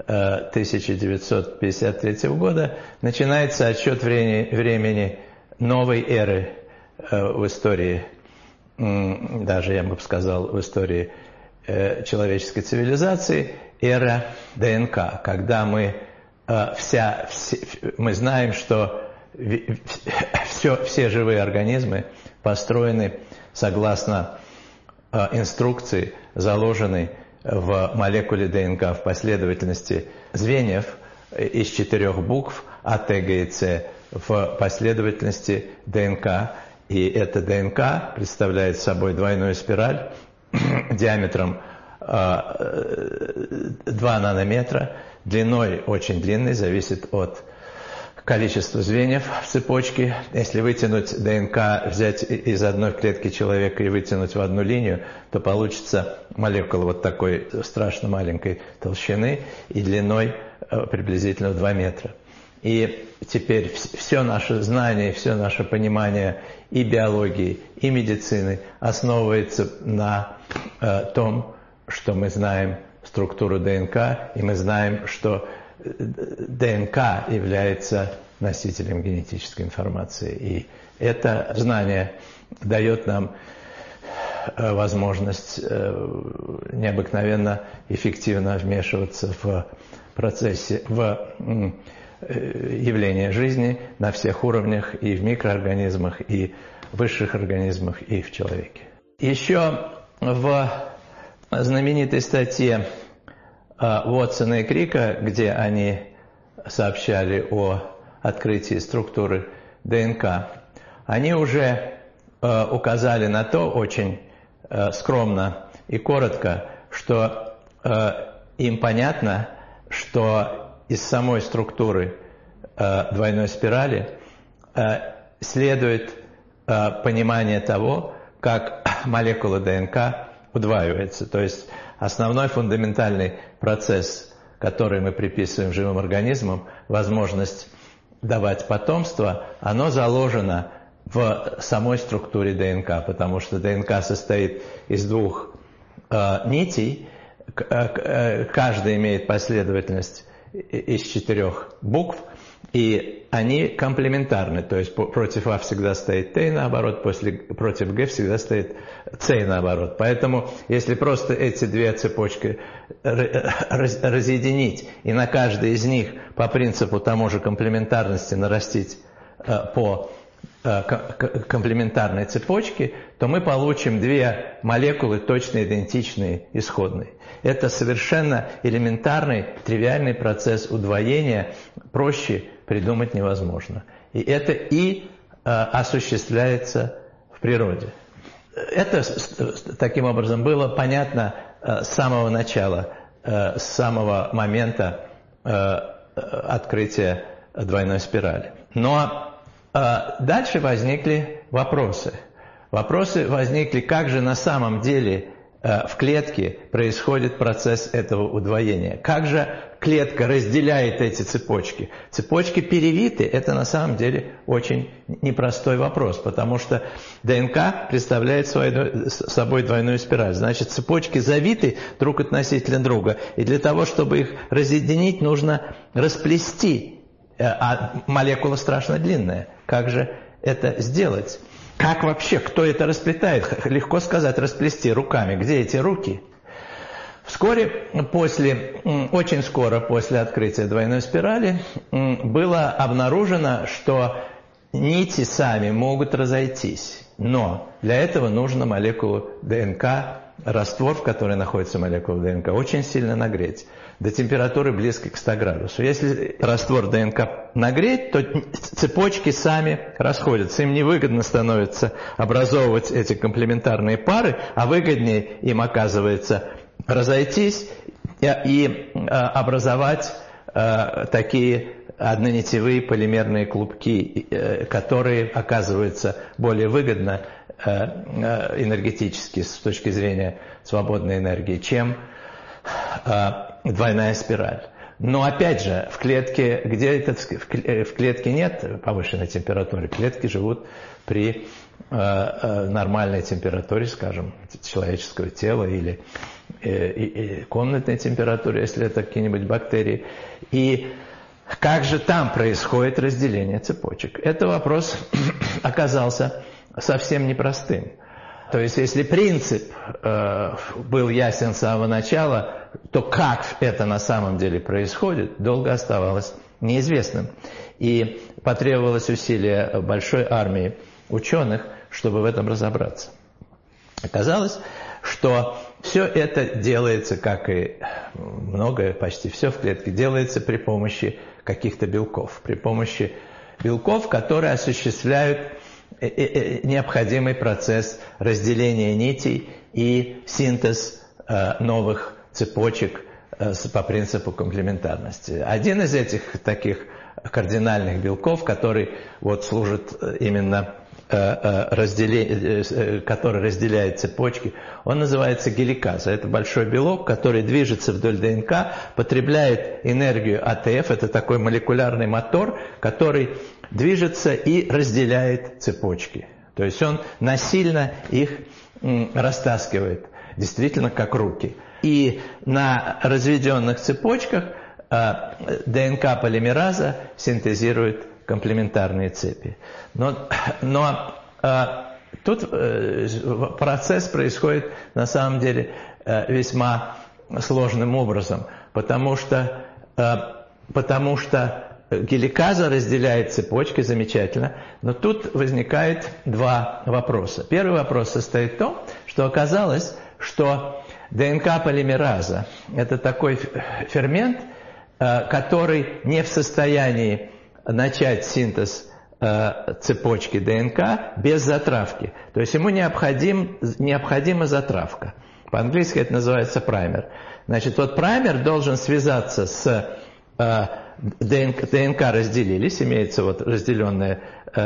1953 года, начинается отсчет времени новой эры в истории, даже я бы сказал, в истории человеческой цивилизации, эра ДНК, когда мы знаем, что все живые организмы построены согласно инструкции, заложенной в молекуле ДНК в последовательности звеньев из 4 букв А, Т, Г и С в последовательности ДНК. И эта ДНК представляет собой двойную спираль диаметром 2 нанометра, длиной очень длинной, зависит от количество звеньев в цепочке. Если вытянуть ДНК, взять из одной клетки человека и вытянуть в одну линию, то получится молекула вот такой страшно маленькой толщины и длиной приблизительно в 2 метра. И теперь все наше знание, все наше понимание и биологии, и медицины основывается на том, что мы знаем структуру ДНК, и мы знаем, что ДНК является носителем генетической информации. И это знание дает нам возможность необыкновенно эффективно вмешиваться в процессе, в явления жизни на всех уровнях, и в микроорганизмах, и в высших организмах, и в человеке. Еще в знаменитой статье Уотсона и Крика, где они сообщали о открытии структуры ДНК, они уже указали на то очень скромно и коротко, что им понятно, что из самой структуры двойной спирали следует понимание того, как молекула ДНК удваивается. То есть основной фундаментальный процесс, который мы приписываем живым организмам, возможность давать потомство, оно заложено в самой структуре ДНК, потому что ДНК состоит из 2 нитей, каждая имеет последовательность из 4 букв, и они комплементарны, то есть против А всегда стоит Т, наоборот, против Г всегда стоит С, наоборот. Поэтому, если просто эти 2 цепочки разъединить и на каждой из них по принципу тому же комплементарности нарастить по комплементарной цепочке, то мы получим 2 молекулы точно идентичные исходной. Это совершенно элементарный, тривиальный процесс удвоения, проще придумать невозможно. И это и осуществляется в природе. Это таким образом было понятно с самого начала, с самого момента открытия двойной спирали. Но дальше возникли вопросы. Вопросы возникли, как же на самом деле в клетке происходит процесс этого удвоения. Как же клетка разделяет эти цепочки? Цепочки перевиты – это на самом деле очень непростой вопрос, потому что ДНК представляет собой двойную спираль. Значит, цепочки завиты друг относительно друга, и для того, чтобы их разъединить, нужно расплести, а молекула страшно длинная. Как же это сделать? Как вообще, кто это расплетает? Легко сказать, расплести руками. Где эти руки? Очень скоро после открытия двойной спирали было обнаружено, что нити сами могут разойтись. Но для этого нужно молекулу ДНК, раствор, в котором находится молекула ДНК, очень сильно нагреть. До температуры близкой к 100 градусов. Если раствор ДНК нагреть, то цепочки сами расходятся. Им невыгодно становится образовывать эти комплементарные пары, а выгоднее им оказывается разойтись и образовать такие однонитевые полимерные клубки, которые оказываются более выгодно энергетически с точки зрения свободной энергии, чем двойная спираль. Но опять же, в клетке, в клетке нет повышенной температуры, клетки живут при нормальной температуре, скажем, человеческого тела или комнатной температуре, если это какие-нибудь бактерии. И как же там происходит разделение цепочек? Это вопрос оказался совсем непростым. То есть, если принцип был ясен с самого начала, то как это на самом деле происходит, долго оставалось неизвестным. И потребовалось усилие большой армии ученых, чтобы в этом разобраться. Оказалось, что все это делается, как и многое, почти все в клетке, делается при помощи каких-то белков. При помощи белков, которые осуществляют необходимый процесс разделения нитей и синтез новых цепочек по принципу комплементарности. Один из этих таких кардинальных белков, который вот служит именно который разделяет цепочки, он называется геликаза. Это большой белок, который движется вдоль ДНК, потребляет энергию АТФ, это такой молекулярный мотор, который движется и разделяет цепочки. То есть он насильно их растаскивает, действительно как руки. И на разведенных цепочках ДНК-полимераза синтезирует комплементарные цепи. Но тут процесс происходит на самом деле весьма сложным образом, потому что геликаза разделяет цепочки, замечательно, но тут возникает два вопроса. Первый вопрос состоит в том, что оказалось, что ДНК-полимераза – это такой фермент, который не в состоянии начать синтез цепочки ДНК без затравки. То есть ему необходима затравка. По-английски это называется праймер. Значит, вот праймер должен связаться с ДНК разделились, имеется вот однонитевая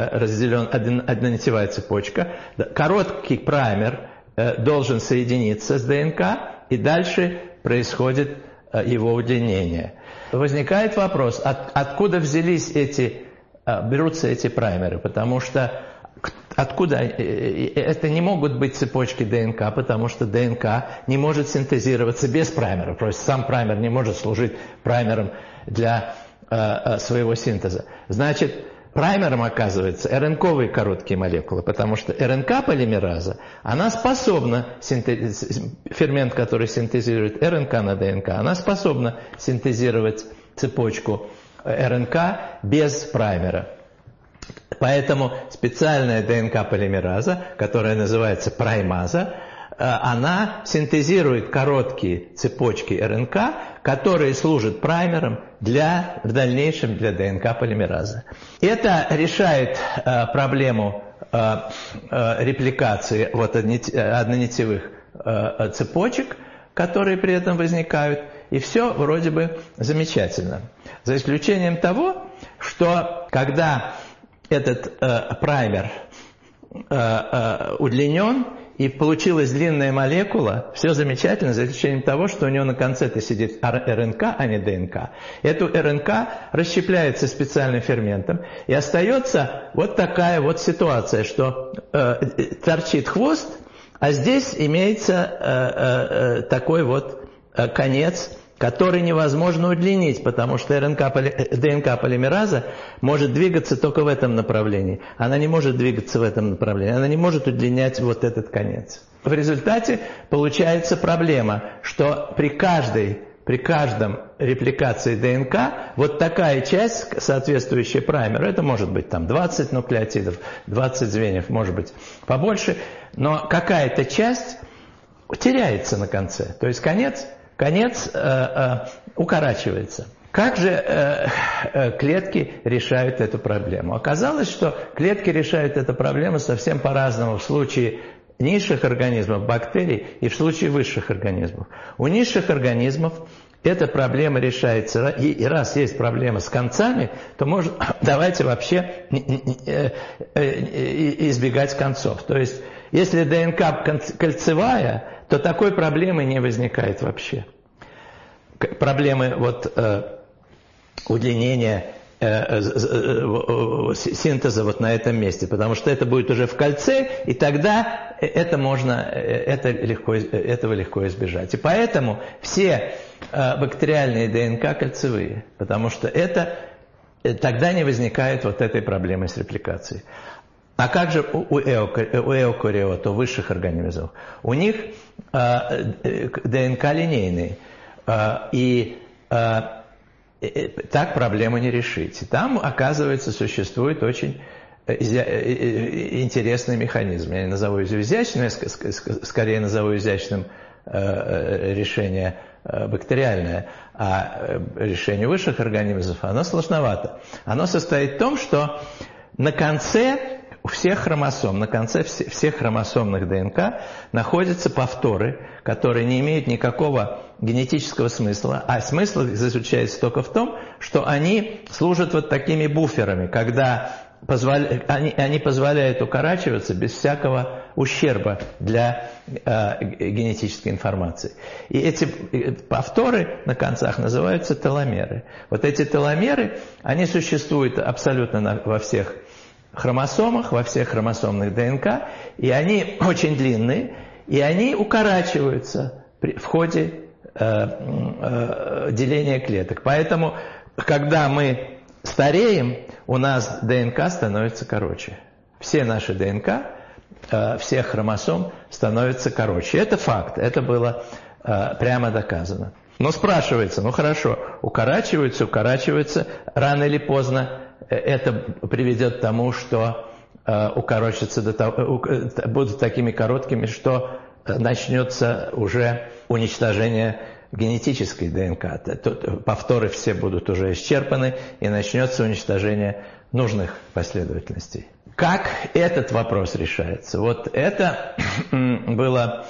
цепочка. Короткий праймер должен соединиться с ДНК, и дальше происходит его удлинение. Возникает вопрос, откуда берутся эти праймеры, потому что откуда это не могут быть цепочки ДНК, потому что ДНК не может синтезироваться без праймера. То есть сам праймер не может служить праймером для своего синтеза. Значит, праймером оказывается РНКовые короткие молекулы, потому что РНК-полимераза, она способна, фермент, который синтезирует РНК на ДНК, она способна синтезировать цепочку РНК без праймера. Поэтому специальная ДНК-полимераза, которая называется праймаза, она синтезирует короткие цепочки РНК, которые служат праймером в дальнейшем для ДНК-полимеразы. Это решает проблему репликации однонитевых цепочек, которые при этом возникают, и все вроде бы замечательно. За исключением того, что когда этот праймер удлинен, и получилась длинная молекула, все замечательно, за исключением того, что у него на конце-то сидит РНК, а не ДНК. Эту РНК расщепляется специальным ферментом, и остается вот такая вот ситуация, что торчит хвост, а здесь имеется такой вот конец, который невозможно удлинить, потому что ДНК-полимераза может двигаться только в этом направлении. Она не может двигаться в этом направлении, она не может удлинять вот этот конец. В результате получается проблема, что при каждом репликации ДНК вот такая часть, соответствующая праймеру, это может быть там 20 нуклеотидов, 20 звеньев, может быть побольше, но какая-то часть теряется на конце, то есть конец укорачивается. Как же клетки решают эту проблему? Оказалось, что клетки решают эту проблему совсем по-разному в случае низших организмов, бактерий, и в случае высших организмов. У низших организмов эта проблема решается, и раз есть проблема с концами, то давайте вообще избегать концов. То есть, если ДНК кольцевая, то такой проблемы не возникает вообще. Проблемы удлинения синтеза вот на этом месте, потому что это будет уже в кольце, и тогда этого легко избежать. И поэтому все бактериальные ДНК кольцевые, потому что тогда не возникает вот этой проблемы с репликацией. А как же у эукариот, у высших организмов? У них ДНК линейные, и так проблему не решить. И там, оказывается, существует очень интересный механизм. Я не назову его изящным, я скорее назову изящным решение бактериальное, а решение высших организмов, оно сложновато. Оно состоит в том, что на конце у всех хромосом, на конце всех хромосомных ДНК находятся повторы, которые не имеют никакого генетического смысла, а смысл заключается только в том, что они служат вот такими буферами, когда они позволяют укорачиваться без всякого ущерба для генетической информации. И эти повторы на концах называются теломеры. Вот эти теломеры, они существуют абсолютно во всех хромосомах, во всех хромосомных ДНК, и они очень длинные, и они укорачиваются в ходе деления клеток. Поэтому, когда мы стареем, у нас ДНК становится короче. Все наши ДНК, всех хромосом становятся короче. Это факт, это было прямо доказано. Но спрашивается, ну хорошо, укорачиваются, рано или поздно это приведет к тому, что укорочатся будут такими короткими, что начнется уже уничтожение генетической ДНК. Повторы все будут уже исчерпаны, и начнется уничтожение нужных последовательностей. Как этот вопрос решается? Вот это было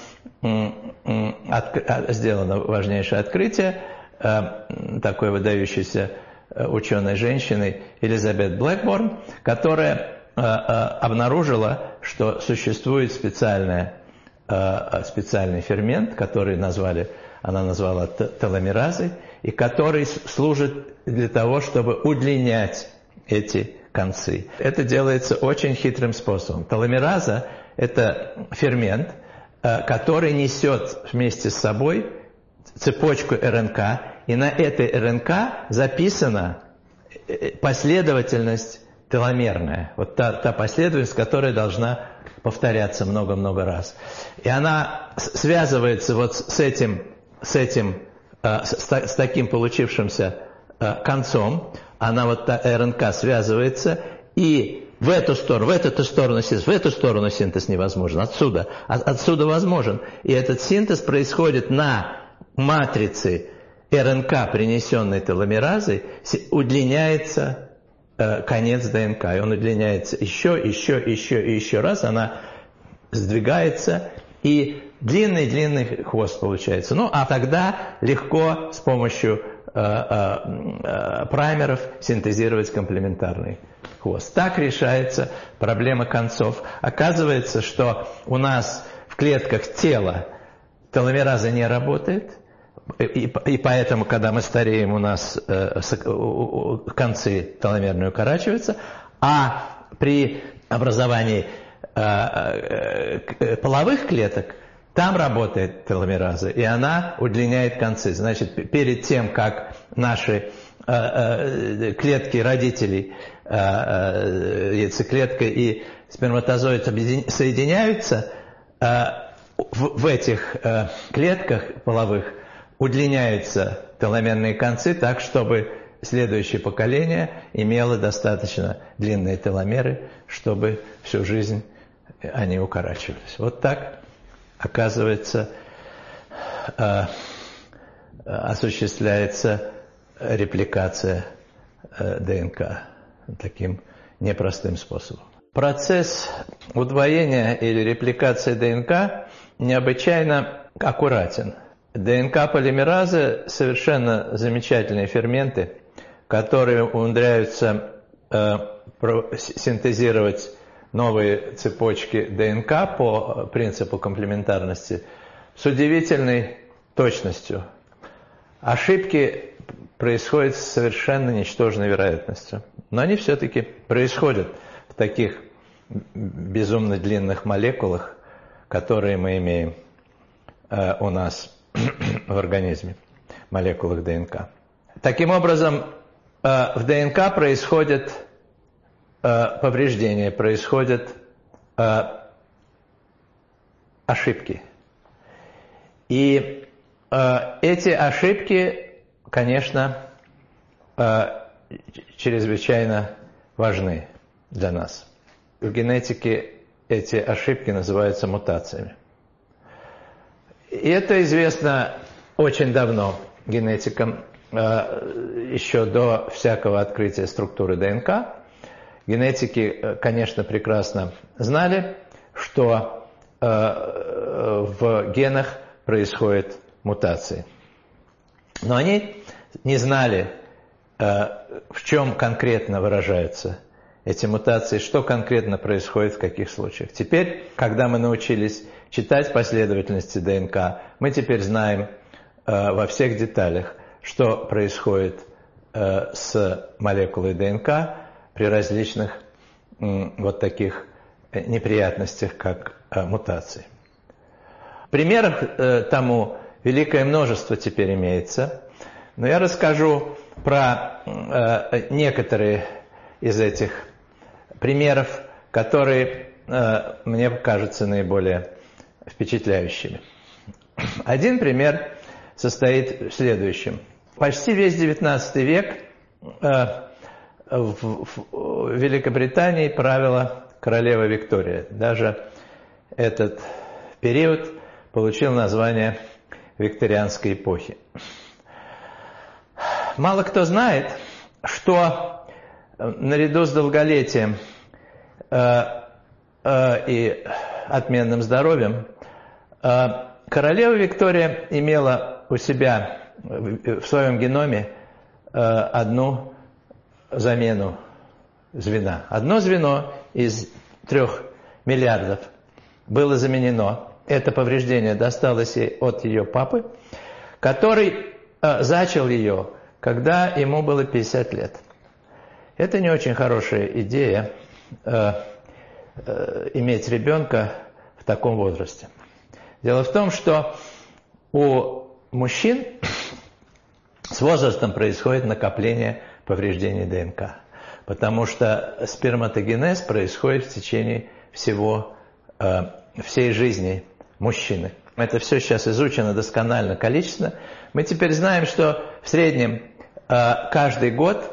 сделано важнейшее открытие такой выдающейся ученой женщиной Элизабет Блэкборн, которая обнаружила, что существует специальный фермент, который она назвала теломеразой, и который служит для того, чтобы удлинять эти концы. Это делается очень хитрым способом. Теломераза – это фермент, который несет вместе с собой цепочку РНК, и на этой РНК записана последовательность теломерная. Вот та последовательность, которая должна повторяться много-много раз. И она связывается вот с таким получившимся концом, она вот та РНК связывается, и в эту сторону синтез невозможен, отсюда возможен. И этот синтез происходит на матрице РНК, принесенной теломеразой, удлиняется конец ДНК, и он удлиняется еще раз, она сдвигается, и длинный хвост получается. Ну, а тогда легко с помощью праймеров синтезировать комплементарный хвост. Так решается проблема концов. Оказывается, что у нас в клетках тела теломераза не работает, и поэтому, когда мы стареем, у нас концы теломерные укорачиваются, а при образовании половых клеток там работает теломераза, и она удлиняет концы. Значит, перед тем, как наши клетки родителей, яйцеклетка и сперматозоид соединяются, в этих клетках половых удлиняются теломерные концы так, чтобы следующее поколение имело достаточно длинные теломеры, чтобы всю жизнь они укорачивались. Вот так, оказывается, осуществляется репликация ДНК таким непростым способом. Процесс удвоения или репликации ДНК необычайно аккуратен. ДНК-полимеразы – совершенно замечательные ферменты, которые умудряются синтезировать новые цепочки ДНК по принципу комплементарности с удивительной точностью. Ошибки происходят с совершенно ничтожной вероятностью, но они все-таки происходят в таких безумно длинных молекулах, которые мы имеем у нас в организме, молекулах ДНК. Таким образом, в ДНК происходят повреждения, происходят ошибки. И эти ошибки, конечно, чрезвычайно важны для нас. В генетике эти ошибки называются мутациями. И это известно очень давно генетикам, еще до всякого открытия структуры ДНК. Генетики, конечно, прекрасно знали, что в генах происходят мутации. Но они не знали, в чем конкретно выражаются эти мутации, что конкретно происходит в каких случаях. Теперь, когда мы научились читать последовательности ДНК, мы теперь знаем во всех деталях, что происходит с молекулой ДНК при различных вот таких неприятностях, как мутации. Примеров тому великое множество теперь имеется, но я расскажу про некоторые из этих примеров, которые мне кажутся наиболее впечатляющими. Один пример состоит в следующем. Почти весь XIX век в Великобритании правила королева Виктория. Даже этот период получил название викторианской эпохи. Мало кто знает, что наряду с долголетием и отменным здоровьем королева Виктория имела у себя в своем геноме одну замену звена. Одно звено из 3 миллиардов было заменено. Это повреждение досталось ей от ее папы, который зачал ее, когда ему было 50 лет. Это не очень хорошая идея иметь ребенка в таком возрасте. Дело в том, что у мужчин с возрастом происходит накопление повреждений ДНК, потому что сперматогенез происходит в течение всей жизни мужчины. Это все сейчас изучено досконально, количественно. Мы теперь знаем, что в среднем каждый год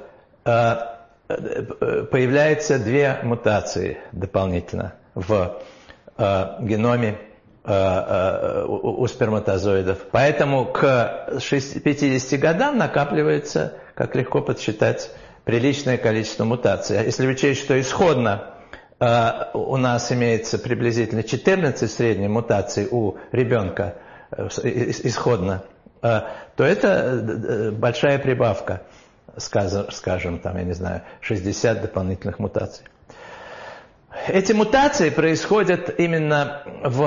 появляется 2 мутации дополнительно в геноме у сперматозоидов. Поэтому к 50 годам накапливается, как легко подсчитать, приличное количество мутаций. Если учесть, что исходно у нас имеется приблизительно 14 в среднем мутаций у ребенка исходно, то это большая прибавка, скажем, там, я не знаю, 60 дополнительных мутаций. Эти мутации происходят именно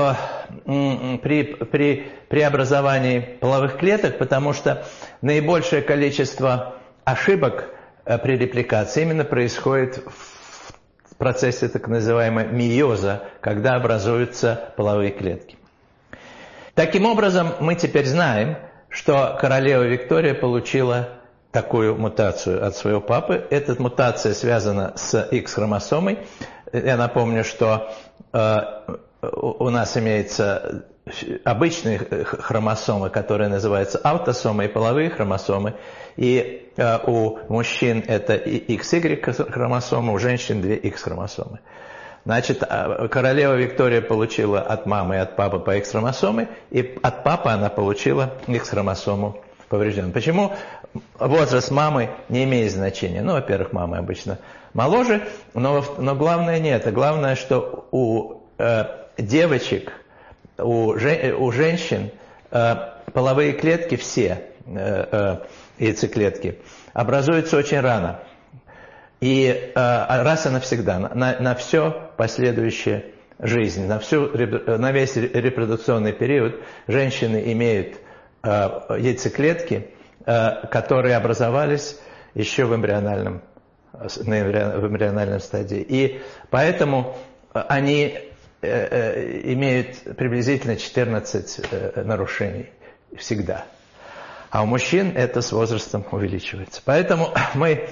при преобразовании половых клеток, потому что наибольшее количество ошибок при репликации именно происходит в процессе так называемого мейоза, когда образуются половые клетки. Таким образом, мы теперь знаем, что королева Виктория получила такую мутацию от своего папы. Эта мутация связана с X-хромосомой. Я напомню, что у нас имеются обычные хромосомы, которые называются аутосомы, и половые хромосомы. И у мужчин это XY хромосомы, у женщин 2 X-хромосомы. Значит, королева Виктория получила от мамы и от папы по X-хромосоме, и от папы она получила X-хромосому поврежденную. Почему возраст мамы не имеет значения? Ну, во-первых, мамы обычно моложе, но главное не это. Главное, что у девочек, у женщин половые клетки все, яйцеклетки, образуются очень рано. И раз и навсегда, на все последующее жизнь, на весь репродукционный период женщины имеют яйцеклетки, которые образовались еще в эмбриональном стадии. И поэтому они имеют приблизительно 14 нарушений всегда. А у мужчин это с возрастом увеличивается. Поэтому мы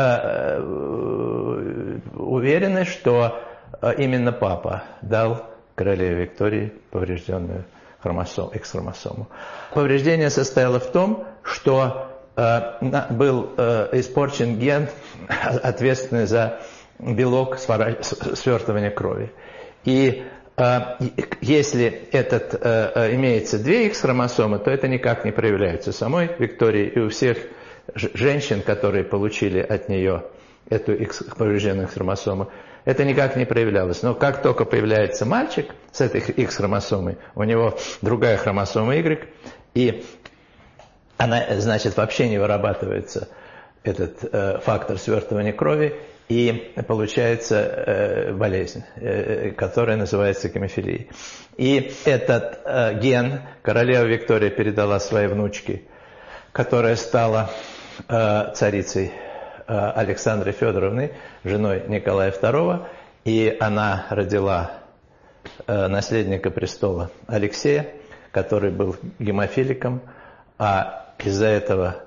уверены, что именно папа дал королеве Виктории поврежденную X-хромосому. Повреждение состояло в том, что был испорчен ген, ответственный за белок свертывания крови. И если имеется 2 X-хромосомы, то это никак не проявляется у самой Виктории и у всех женщин, которые получили от нее эту поврежденную X-хромосому, это никак не проявлялось. Но как только появляется мальчик с этой X-хромосомой, у него другая хромосома Y, и она, значит, вообще не вырабатывается, этот фактор свертывания крови, и получается болезнь, которая называется гемофилией. И этот ген королева Виктория передала своей внучке, которая стала царицей Александры Федоровны, женой Николая II, и она родила наследника престола Алексея, который был гемофиликом, а из-за этого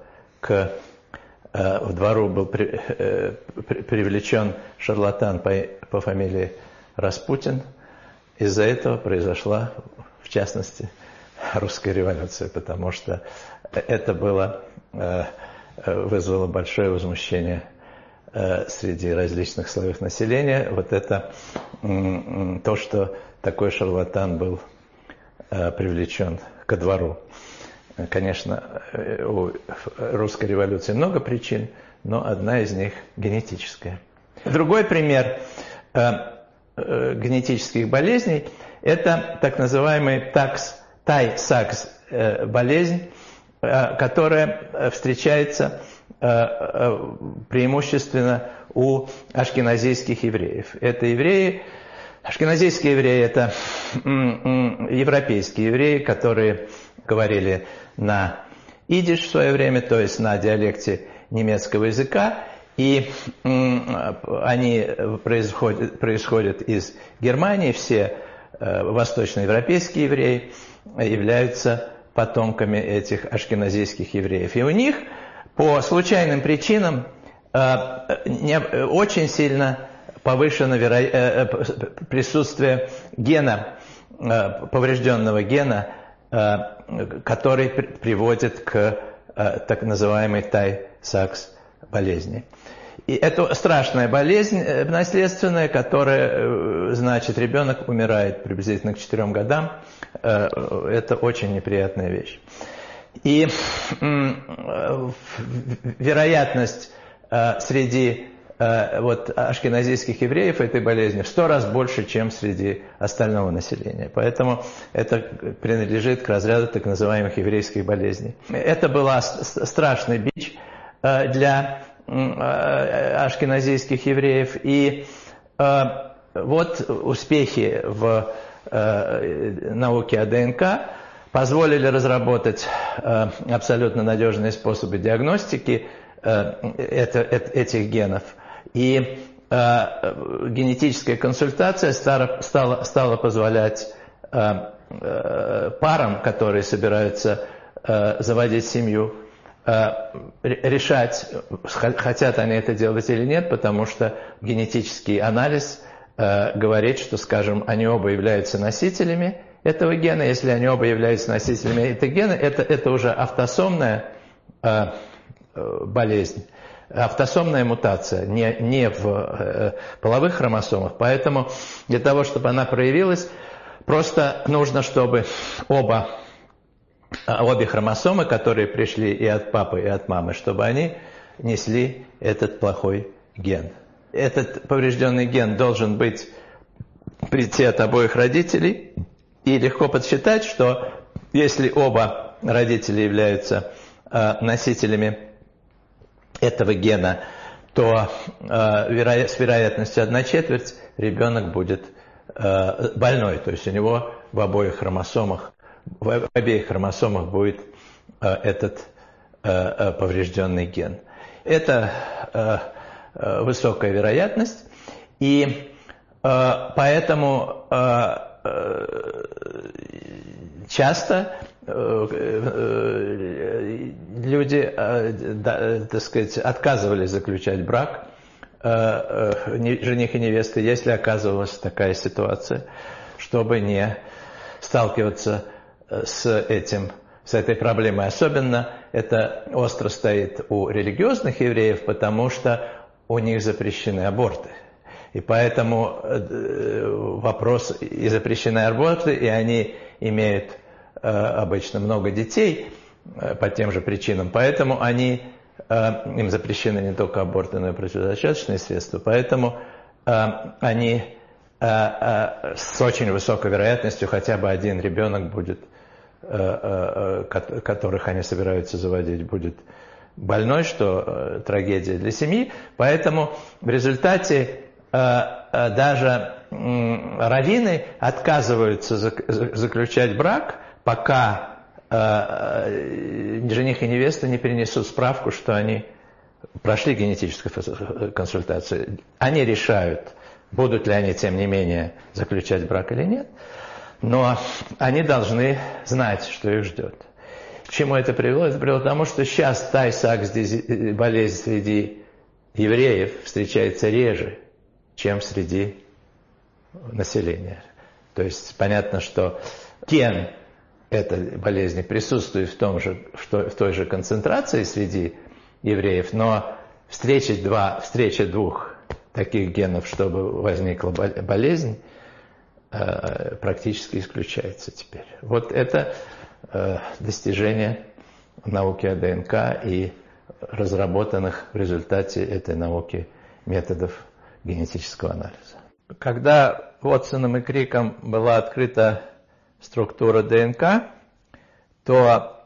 в двору был привлечен шарлатан по фамилии Распутин. Из-за этого произошла, в частности, русская революция, потому что это вызвало большое возмущение среди различных слоев населения. Вот это то, что такой шарлатан был привлечен ко двору. Конечно, у русской революции много причин, но одна из них генетическая. Другой пример генетических болезней – это так называемый Тай-Сакс болезнь, которая встречается преимущественно у ашкеназийских евреев. Это евреи, ашкеназийские евреи – это европейские евреи, которые говорили на идиш в свое время, то есть на диалекте немецкого языка, и они происходят из Германии, все восточноевропейские евреи являются потомками этих ашкеназийских евреев. И у них по случайным причинам очень сильно повышено присутствие гена, поврежденного гена, который приводит к так называемой Тай-Сакс болезни. И это страшная болезнь наследственная, которая, значит, ребенок умирает приблизительно к 4 годам. Это очень неприятная вещь. И вероятность среди ашкеназийских евреев этой болезни в 100 раз больше, чем среди остального населения. Поэтому это принадлежит к разряду так называемых еврейских болезней. Это был страшный бич для ашкеназийских евреев. И вот успехи в науке о ДНК позволили разработать абсолютно надежные способы диагностики этих генов. И генетическая консультация стала позволять парам, которые собираются заводить семью, решать, хотят они это делать или нет, потому что генетический анализ говорит, что, скажем, они оба являются носителями этого гена. Если они оба являются носителями этого гена, это уже автосомная болезнь, автосомная мутация, не в половых хромосомах. Поэтому для того, чтобы она проявилась, просто нужно, чтобы обе хромосомы, которые пришли и от папы, и от мамы, чтобы они несли этот плохой ген. Этот поврежденный ген должен прийти от обоих родителей, и легко подсчитать, что если оба родителя являются носителями этого гена, то с вероятностью 1/4 ребенок будет больной, то есть у него в обеих хромосомах будет этот поврежденный ген. Это высокая вероятность, и поэтому часто люди, так сказать, отказывались заключать брак, жених и невеста, если оказывалась такая ситуация, чтобы не сталкиваться с этой проблемой. Особенно это остро стоит у религиозных евреев, потому что у них запрещены аборты. И поэтому вопрос, и запрещены аборты, и они имеют обычно много детей по тем же причинам. Поэтому они им запрещены не только аборты, но и противозачаточные средства, поэтому они с очень высокой вероятностью хотя бы один ребенок будет, которых они собираются заводить, будет больной, что трагедия для семьи. Поэтому в результате даже раввины отказываются заключать брак, пока жених и невеста не перенесут справку, что они прошли генетическую консультацию. Они решают, будут ли они, тем не менее, заключать брак или нет, но они должны знать, что их ждет. К чему это привело? Это привело к тому, что сейчас тай-сакс болезнь среди евреев встречается реже, чем среди населения. То есть понятно, что ген этой болезни присутствует в той же концентрации среди евреев, но встреча двух таких генов, чтобы возникла болезнь, практически исключается теперь. Вот это достижение науки о ДНК и разработанных в результате этой науки методов генетического анализа. Когда Уотсоном и Криком была открыта структура ДНК, то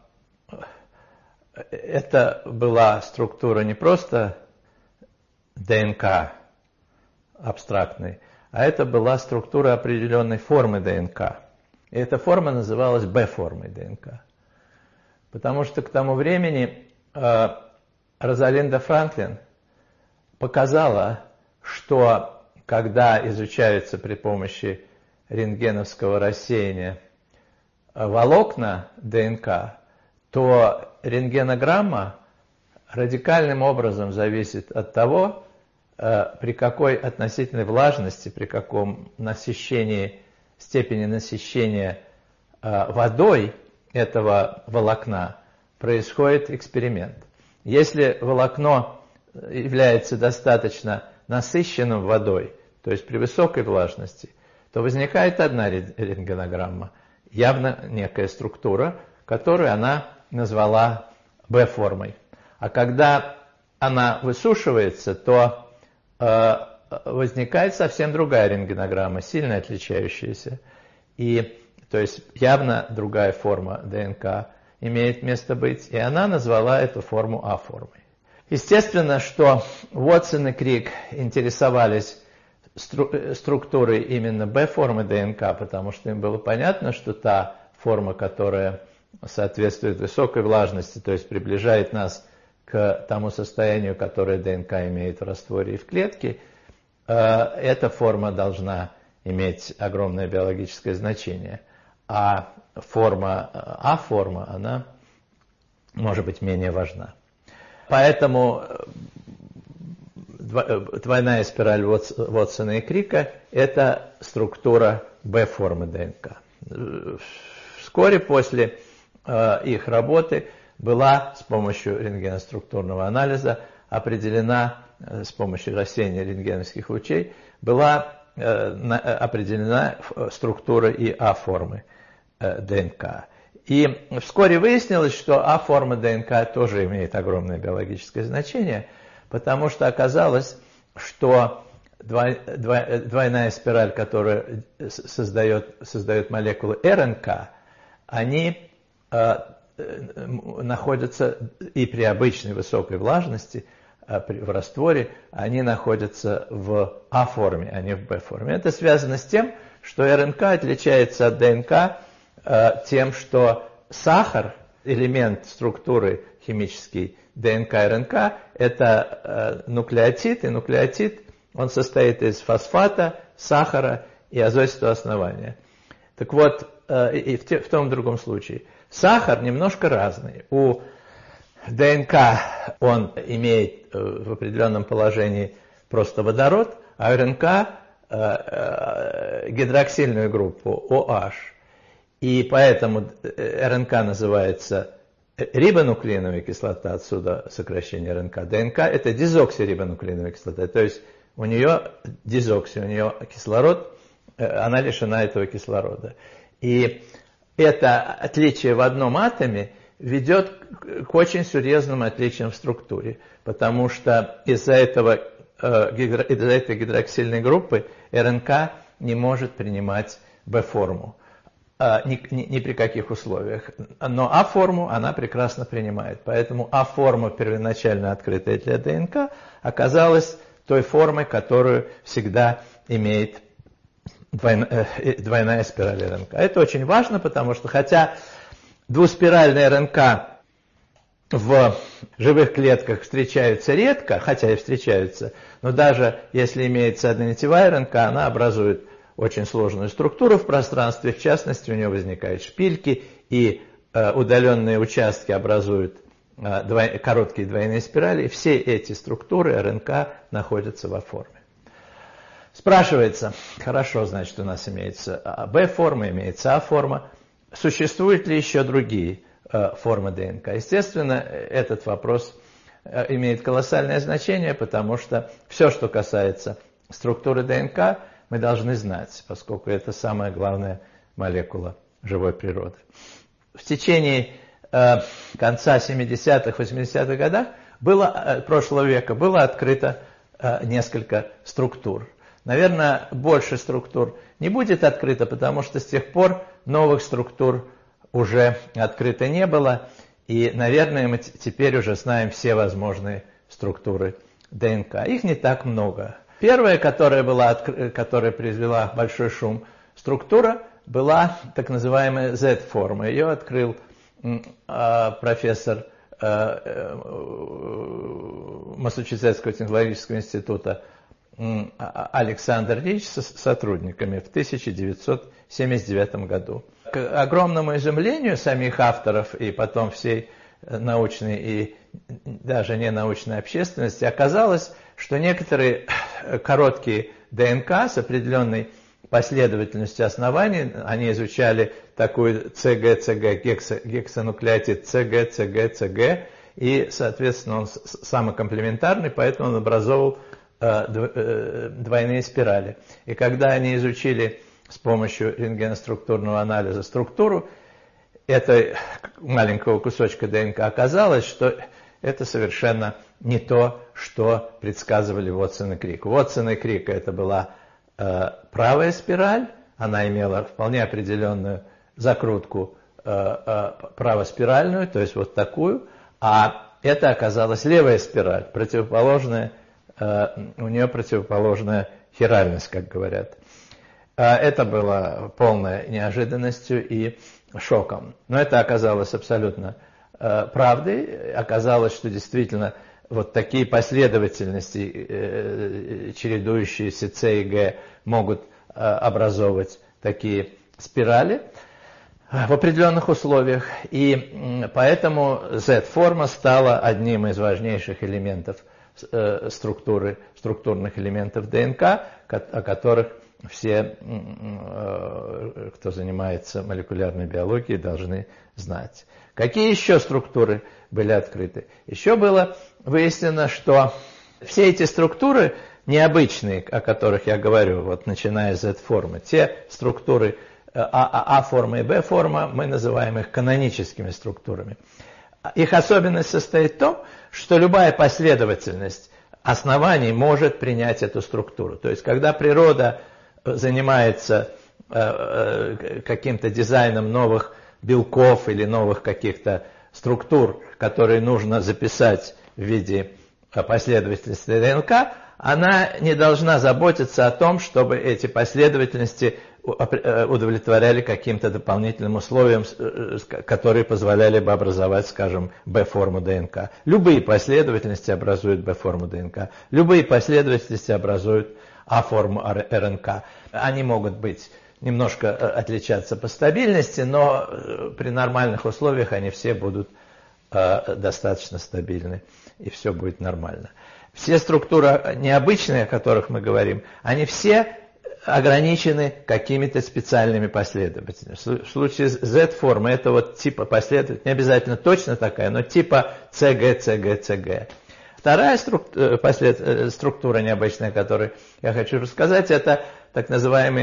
это была структура не просто ДНК абстрактной, а это была структура определенной формы ДНК. И эта форма называлась Б-формой ДНК. Потому что к тому времени Розалинда Франклин показала, что когда изучаются при помощи рентгеновского рассеяния волокна ДНК, то рентгенограмма радикальным образом зависит от того, при какой относительной влажности, при каком степени насыщения водой этого волокна происходит эксперимент. Если волокно является достаточно насыщенным водой, то есть при высокой влажности, то возникает одна рентгенограмма, явно некая структура, которую она назвала Б-формой. А когда она высушивается, то возникает совсем другая рентгенограмма, сильно отличающаяся. И, то есть явно другая форма ДНК имеет место быть, и она назвала эту форму А-формой. Естественно, что Уотсон и Крик интересовались структурой именно Б-формы ДНК, потому что им было понятно, что та форма, которая соответствует высокой влажности, то есть приближает нас к тому состоянию, которое ДНК имеет в растворе и в клетке, эта форма должна иметь огромное биологическое значение. А форма А-форма, она может быть менее важна. Поэтому двойная спираль Уотсона и Крика – это структура Б-формы ДНК. Вскоре после их работы была с помощью рентгеноструктурного анализа определена, с помощью рассеяния рентгеновских лучей, была определена структура и А-формы ДНК. И вскоре выяснилось, что А-форма ДНК тоже имеет огромное биологическое значение, потому что оказалось, что двойная спираль, которая создает молекулы РНК, они находятся и при обычной высокой влажности, в растворе, они находятся в А-форме, а не в Б-форме. Это связано с тем, что РНК отличается от ДНК тем, что сахар, элемент структуры химический ДНК и РНК, это нуклеотид, и нуклеотид, он состоит из фосфата, сахара и азотистого основания. Так вот, и в том и другом случае. Сахар немножко разный. У ДНК он имеет в определенном положении просто водород, а у РНК гидроксильную группу OH. И поэтому РНК называется рибонуклеиновая кислота, отсюда сокращение РНК. ДНК это дезоксирибонуклеиновая кислота, то есть у нее дезоксия, у нее кислород, она лишена этого кислорода. И это отличие в одном атоме ведет к очень серьезным отличиям в структуре, потому что из-за этой гидроксильной группы РНК не может принимать Б-форму ни при каких условиях. Но А-форму она прекрасно принимает. Поэтому А-форма, первоначально открытая для ДНК, оказалась той формой, которую всегда имеет двойная спираль РНК. Это очень важно, потому что хотя двуспиральная РНК в живых клетках встречаются редко, хотя и встречаются, но даже если имеется однонитевая РНК, она образует очень сложную структуру в пространстве, в частности, у нее возникают шпильки, и удаленные участки образуют короткие двойные спирали, и все эти структуры РНК находятся во форме. Спрашивается, хорошо, значит, у нас имеется Б-форма, имеется А-форма, существуют ли еще другие формы ДНК? Естественно, этот вопрос имеет колоссальное значение, потому что все, что касается структуры ДНК, мы должны знать, поскольку это самая главная молекула живой природы. В течение конца 70-х, 80-х годов прошлого века было открыто несколько структур. Наверное, больше структур не будет открыто, потому что с тех пор новых структур уже открыто не было, и, наверное, мы теперь уже знаем все возможные структуры ДНК. Их не так много. Первая, которая произвела большой шум, структура была так называемая Z-форма. Ее открыл профессор Массачусетского технологического института Александр Рич с сотрудниками в 1979 году. К огромному изумлению самих авторов и потом всей научной и даже ненаучной общественности оказалось, что некоторые короткие ДНК с определенной последовательностью оснований, они изучали такую ЦГ-ЦГ, гексонуклеотид ЦГ-ЦГ-ЦГ, и, соответственно, он самокомплементарный, поэтому он образовывал двойные спирали. И когда они изучили с помощью рентгеноструктурного анализа структуру этого маленького кусочка ДНК, оказалось, что это совершенно не то, что предсказывали Вотсон и Крик. Вотсон и Крик — это была правая спираль, она имела вполне определенную закрутку правоспиральную, то есть вот такую, а это оказалась левая спираль, противоположная, у нее противоположная хиральность, как говорят. Это было полной неожиданностью и шоком. Но это оказалось абсолютно правдой. Оказалось, что действительно вот такие последовательности, чередующиеся С и Г, могут образовывать такие спирали в определенных условиях. И поэтому Z-форма стала одним из важнейших элементов структурных элементов ДНК, о которых все, кто занимается молекулярной биологией, должны знать. Какие еще структуры были открыты? Еще было выяснено, что все эти структуры необычные, о которых я говорю, вот начиная с Z-формы, те структуры А-форма и Б-форма, мы называем их каноническими структурами. Их особенность состоит в том, что любая последовательность оснований может принять эту структуру. То есть, когда природа занимается каким-то дизайном новых белков или новых каких-то структур, которые нужно записать в виде последовательности ДНК, она не должна заботиться о том, чтобы эти последовательности удовлетворяли каким-то дополнительным условиям, которые позволяли бы образовать, скажем, Б-форму ДНК. Любые последовательности образуют Б-форму ДНК. Любые последовательности образуют А-форму РНК. Они могут быть немножко отличаться по стабильности, но при нормальных условиях они все будут достаточно стабильны, и все будет нормально. Все структуры необычные, о которых мы говорим, они все ограничены какими-то специальными последовательностями. В случае с Z-формы это вот типа последовательность, не обязательно точно такая, но типа ЦГ-ЦГ-ЦГ. Вторая структура необычная, о которой я хочу рассказать, это так называемые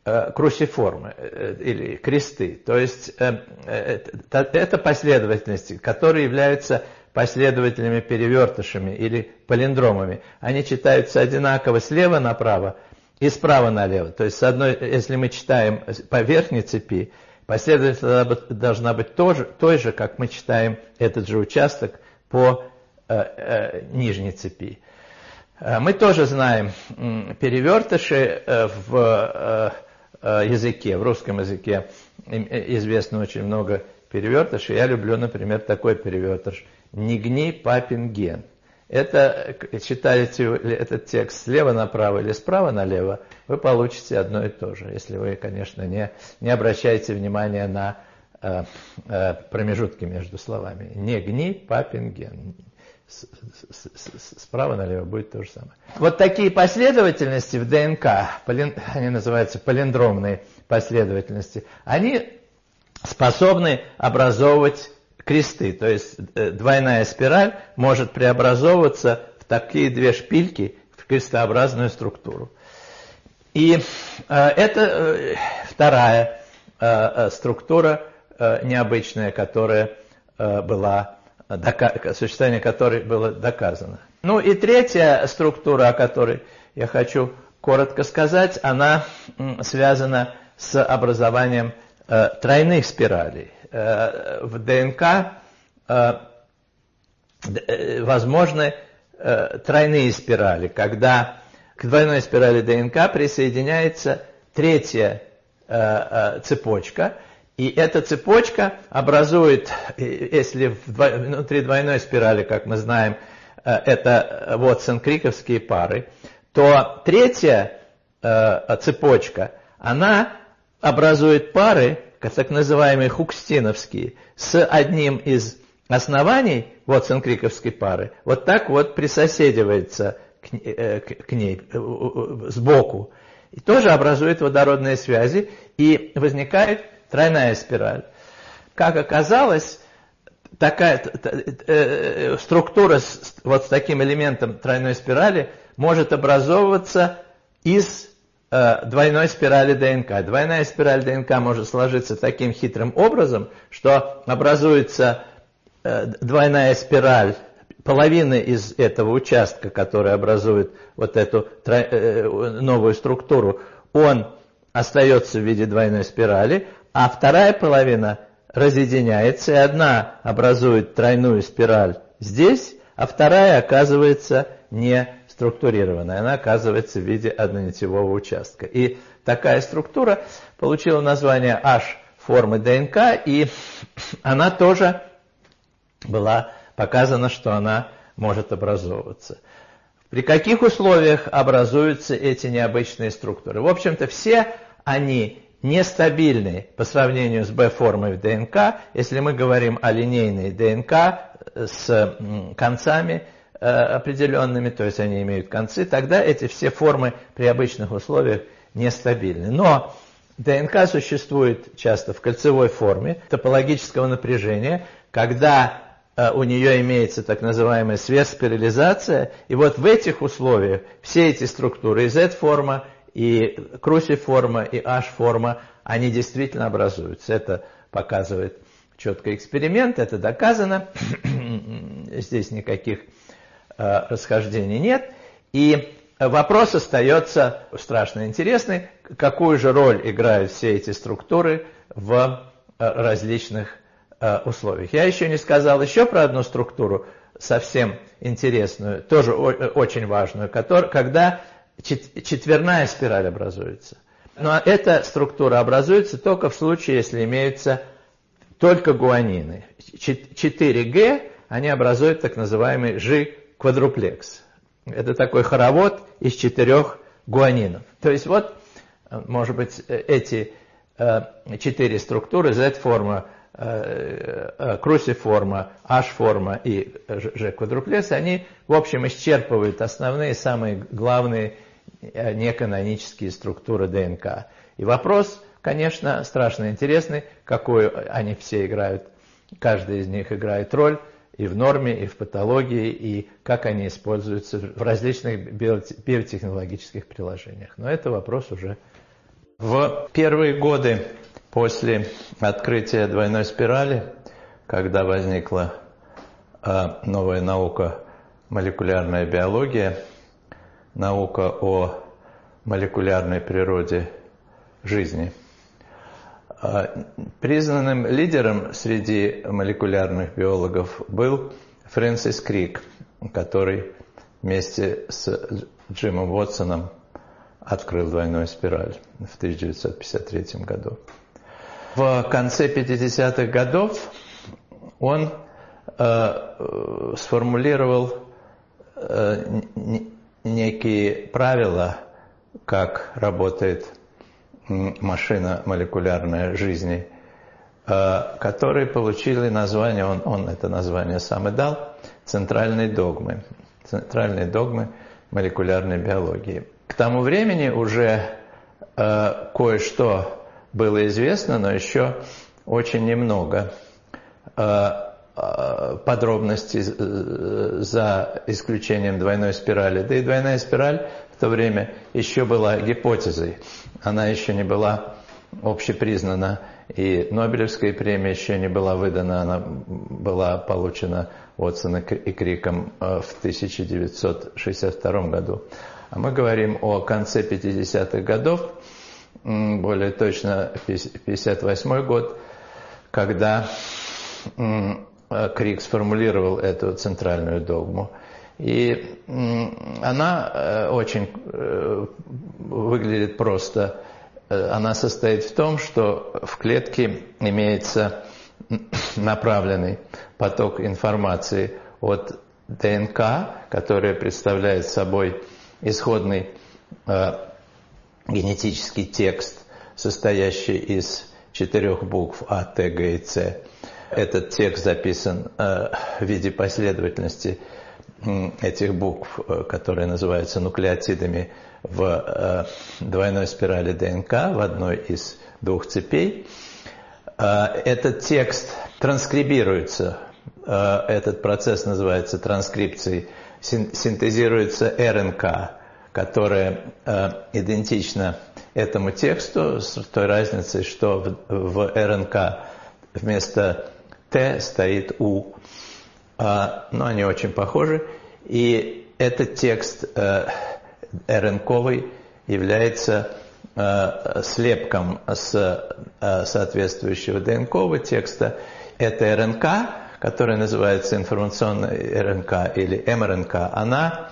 крусиформы или кресты. То есть это последовательности, которые являются последовательными перевертышами или палиндромами. Они читаются одинаково слева направо и справа налево. То есть, если мы читаем по верхней цепи, последовательность должна быть той же, как мы читаем этот же участок по нижней цепи. Мы тоже знаем перевертыши в языке, в русском языке известно очень много перевертышей. Я люблю, например, такой перевертыш: «Не гни папин ген». Это, читаете этот текст слева направо или справа налево, вы получите одно и то же, если вы, конечно, не обращаете внимания на промежутки между словами. «Не гни папин ген». Справа налево будет то же самое. Вот такие последовательности в ДНК, они называются палиндромные последовательности, они способны образовывать кресты. То есть двойная спираль может преобразовываться в такие две шпильки, в крестообразную структуру. И это вторая структура необычная, которая была существование которой было доказано. Ну и третья структура, о которой я хочу коротко сказать, она связана с образованием тройных спиралей. В ДНК возможны тройные спирали, когда к двойной спирали ДНК присоединяется третья цепочка. И эта цепочка образует, если внутри двойной спирали, как мы знаем, это Вотсон-Криковские пары, то третья цепочка, она образует пары, так называемые хукстиновские, с одним из оснований Вотсон-Криковской пары, вот так вот присоседивается к ней сбоку. И тоже образует водородные связи, и возникает тройная спираль. Как оказалось, такая структура вот с таким элементом тройной спирали может образовываться из двойной спирали ДНК. Двойная спираль ДНК может сложиться таким хитрым образом, что образуется двойная спираль, половина из этого участка, который образует вот эту новую структуру, он остается в виде двойной спирали, а вторая половина разъединяется, и одна образует тройную спираль здесь, а вторая оказывается не структурированной, она оказывается в виде однонитевого участка. И такая структура получила название H-формы ДНК, и она тоже была показано, что она может образовываться. При каких условиях образуются эти необычные структуры? В общем-то, все они нестабильны по сравнению с B-формой в ДНК. Если мы говорим о линейной ДНК с концами определенными, то есть они имеют концы, тогда эти все формы при обычных условиях нестабильны. Но ДНК существует часто в кольцевой форме топологического напряжения, когда у нее имеется так называемая сверхспирализация, и вот в этих условиях все эти структуры, и Z-форма, и крусиформа, и H-форма, они действительно образуются. Это показывает четко эксперимент, это доказано, здесь никаких расхождений нет. И вопрос остается страшно интересный, какую же роль играют все эти структуры в различных условиях. Я еще не сказал еще про одну структуру, совсем интересную, тоже очень важную, когда четверная спираль образуется. Но эта структура образуется только в случае, если имеются только гуанины. 4G, они образуют так называемый G-квадруплекс. Это такой хоровод из 4 гуанинов. То есть вот, может быть, эти 4 структуры, Z-форма, крусиформа, H-форма и G-квадруплекс, они, в общем, исчерпывают основные, самые главные неканонические структуры ДНК. И вопрос, конечно, страшно интересный, какую они все играют, каждый из них играет роль и в норме, и в патологии, и как они используются в различных биотехнологических приложениях. Но это вопрос уже В первые годы после открытия двойной спирали, когда возникла новая наука молекулярная биология, наука о молекулярной природе жизни, признанным лидером среди молекулярных биологов был Фрэнсис Крик, который вместе с Джимом Уотсоном открыл двойную спираль в 1953 году. В конце 50-х годов он сформулировал некие правила, как работает машина молекулярной жизни, которые получили название, он это название сам и дал, центральные догмы молекулярной биологии. К тому времени уже кое-что было известно, но еще очень немного подробностей, за исключением двойной спирали. Да и двойная спираль в то время еще была гипотезой. Она еще не была общепризнана, и Нобелевская премия еще не была выдана, она была получена Уотсоном и Криком в 1962 году. А мы говорим о конце 50-х годов, более точно 1958 год, когда Крик сформулировал эту центральную догму. И она очень выглядит просто. Она состоит в том, что в клетке имеется направленный поток информации от ДНК, которая представляет собой исходный генетический текст, состоящий из 4 букв А, Т, Г и С. Этот текст записан в виде последовательности этих букв, которые называются нуклеотидами, в двойной спирали ДНК, в одной из 2 цепей. Этот текст транскрибируется, этот процесс называется транскрипцией, синтезируется РНК, которая идентична этому тексту, с той разницей, что в РНК вместо Т стоит У, но они очень похожи, и этот текст РНКовый является слепком с соответствующего ДНКового текста. Это РНК, которая называется информационная РНК или МРНК, она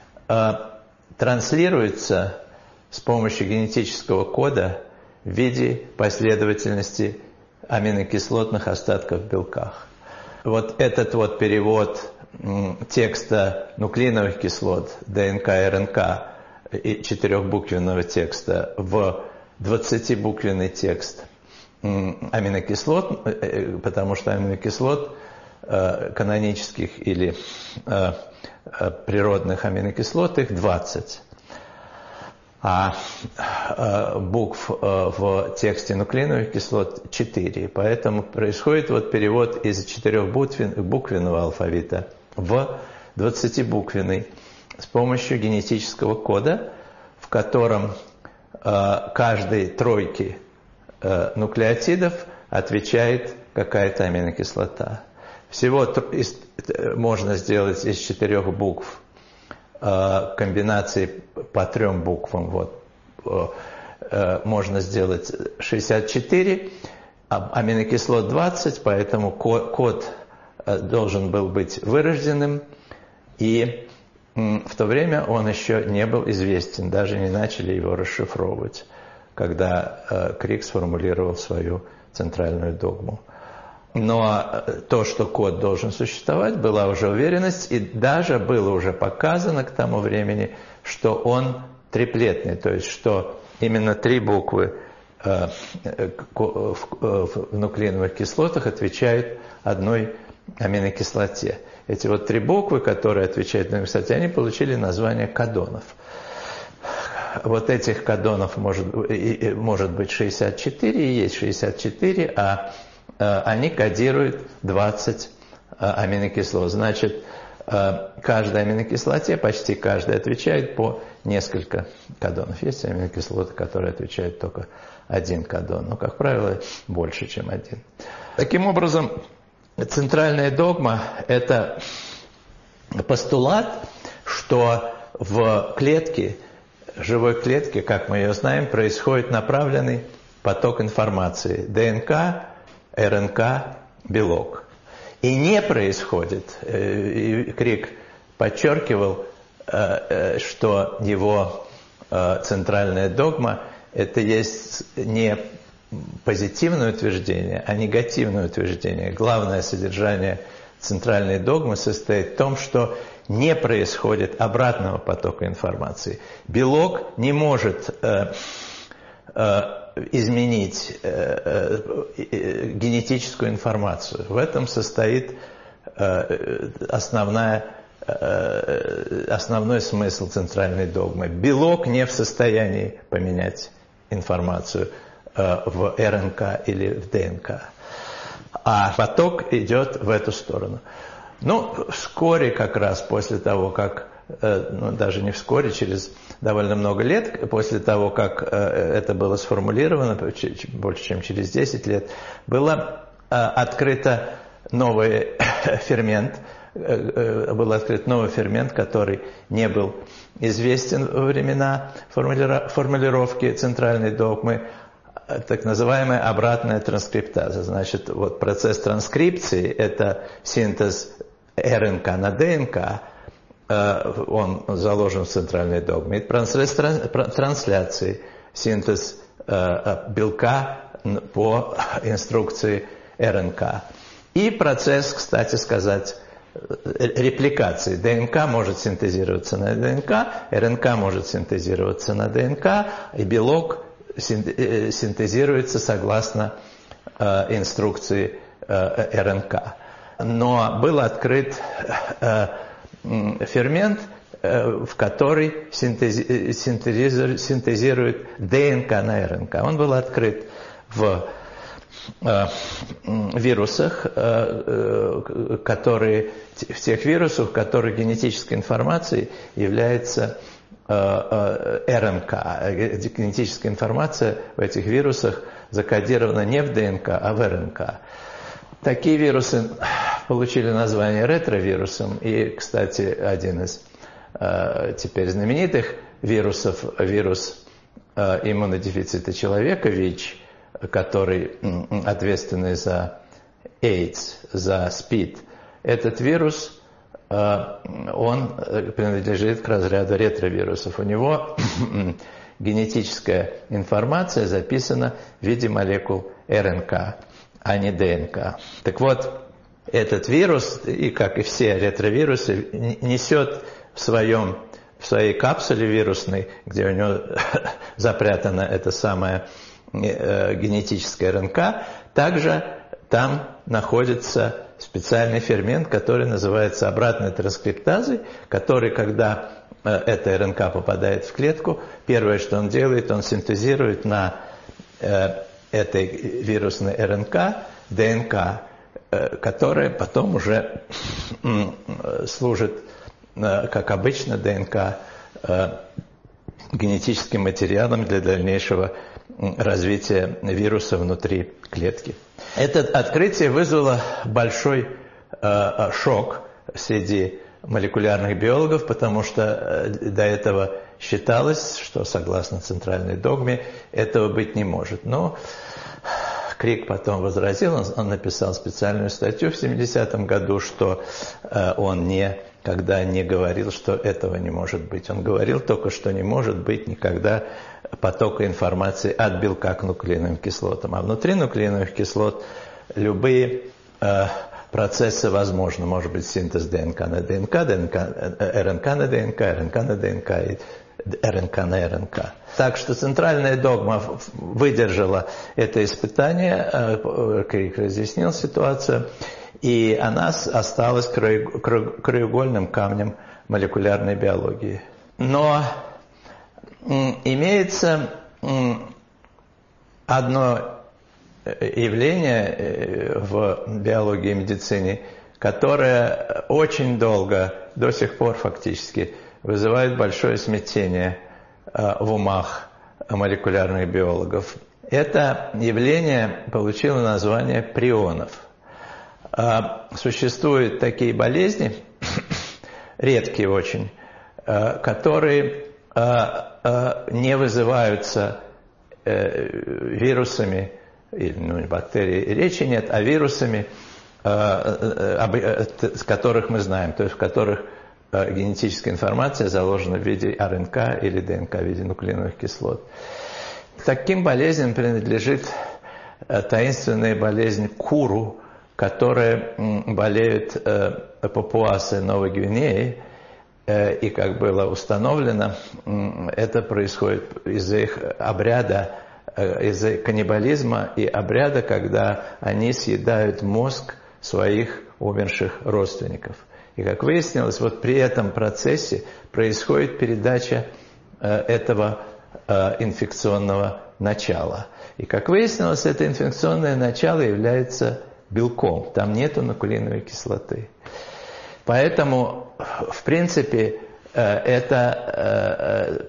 транслируется с помощью генетического кода в виде последовательности аминокислотных остатков в белках. Вот этот вот перевод текста нуклеиновых кислот, ДНК, РНК и 4-буквенного текста в 20-буквенный текст аминокислот, потому что аминокислот канонических или природных аминокислот их 20. А букв в тексте нуклеиновых кислот 4. Поэтому происходит вот перевод из 4-буквенного алфавита в 20-буквенный с помощью генетического кода, в котором каждой тройке нуклеотидов отвечает какая-то аминокислота. Всего можно сделать из 4 букв комбинации по 3 буквам. Вот. Можно сделать 64, аминокислот 20, поэтому код должен был быть вырожденным, и в то время он еще не был известен, даже не начали его расшифровывать, когда Крик сформулировал свою центральную догму. Но то, что код должен существовать, была уже уверенность, и даже было уже показано к тому времени, что он триплетный, то есть что именно 3 буквы в нуклеиновых кислотах отвечают одной аминокислоте. Эти вот 3 буквы, которые отвечают одной аминокислоте, они получили название кодонов. Вот этих кодонов может быть 64, и есть 64, а они кодируют 20 аминокислот. Значит, каждой аминокислоте, почти каждая, отвечает по несколько кодонов. Есть аминокислоты, которые отвечают только один кодон, но, как правило, больше, чем один. Таким образом, центральная догма – это постулат, что в клетке, живой клетке, как мы ее знаем, происходит направленный поток информации. ДНК, РНК, белок. И не происходит, и Крик подчеркивал, что его центральная догма – это есть не позитивное утверждение, а негативное утверждение. Главное содержание центральной догмы состоит в том, что не происходит обратного потока информации. Белок не может изменить генетическую информацию. В этом состоит основной смысл центральной догмы. Белок не в состоянии поменять информацию в РНК или в ДНК. А поток идет в эту сторону. Ну, вскоре как раз после того, как, ну, даже не вскоре, через довольно много лет, после того, как это было сформулировано, больше чем через 10 лет, было открыто новый фермент, который не был известен во времена формулировки центральной догмы, так называемая обратная транскриптаза. Значит, вот процесс транскрипции – это синтез РНК на ДНК, он заложен в центральной догме. И процесс трансляции, синтез белка по инструкции РНК. И процесс, кстати сказать, репликации. ДНК может синтезироваться на ДНК, РНК может синтезироваться на ДНК, и белок синтезируется согласно инструкции РНК. Но был открыт фермент, в который синтезирует ДНК на РНК. Он был открыт в вирусах, в тех вирусах, в которых генетической информацией является РНК. Генетическая информация в этих вирусах закодирована не в ДНК, а в РНК. Такие вирусы получили название ретровирусом. И, кстати, один из теперь знаменитых вирусов, вирус иммунодефицита человека, ВИЧ, который ответственный за AIDS, за СПИД. Этот вирус, он принадлежит к разряду ретровирусов. У него генетическая информация записана в виде молекул РНК, а не ДНК. Так вот, этот вирус, и как и все ретровирусы, несет в своей капсуле вирусной, где у него запрятана эта самая генетическая РНК, также там находится специальный фермент, который называется обратной транскриптазой, который, когда эта РНК попадает в клетку, первое, что он делает, он синтезирует на этой вирусной РНК ДНК, которая потом уже служит, как обычно, ДНК генетическим материалом для дальнейшего развития вируса внутри клетки. Это открытие вызвало большой шок среди молекулярных биологов, потому что до этого считалось, что согласно центральной догме этого быть не может. Но Крик потом возразил, он написал специальную статью в 70-м году, что он никогда не говорил, что этого не может быть. Он говорил только, что не может быть никогда потока информации от белка к нуклеиновым кислотам. А внутри нуклеиновых кислот любые процессы возможны. Может быть синтез ДНК на ДНК, РНК на ДНК, РНК на ДНК и РНК на РНК. Так что центральная догма выдержала это испытание, Крик разъяснил ситуацию, и она осталась краеугольным камнем молекулярной биологии. Но имеется одно явление в биологии и медицине, которая очень долго, до сих пор фактически, вызывает большое смятение в умах молекулярных биологов. Это явление получило название прионов. Существуют такие болезни, редкие очень, которые не вызываются вирусами, или бактерий речи нет, а вирусами, с которых мы знаем, то есть в которых генетическая информация заложена в виде РНК или ДНК, в виде нуклеиновых кислот. К таким болезням принадлежит таинственная болезнь Куру, которая болеют папуасы Новой Гвинеи, и, как было установлено, это происходит из-за их обряда, из-за каннибализма и обряда, когда они съедают мозг своих умерших родственников. И, как выяснилось, вот при этом процессе происходит передача этого инфекционного начала. И, как выяснилось, это инфекционное начало является белком. Там нету нуклеиновой кислоты. Поэтому, в принципе, это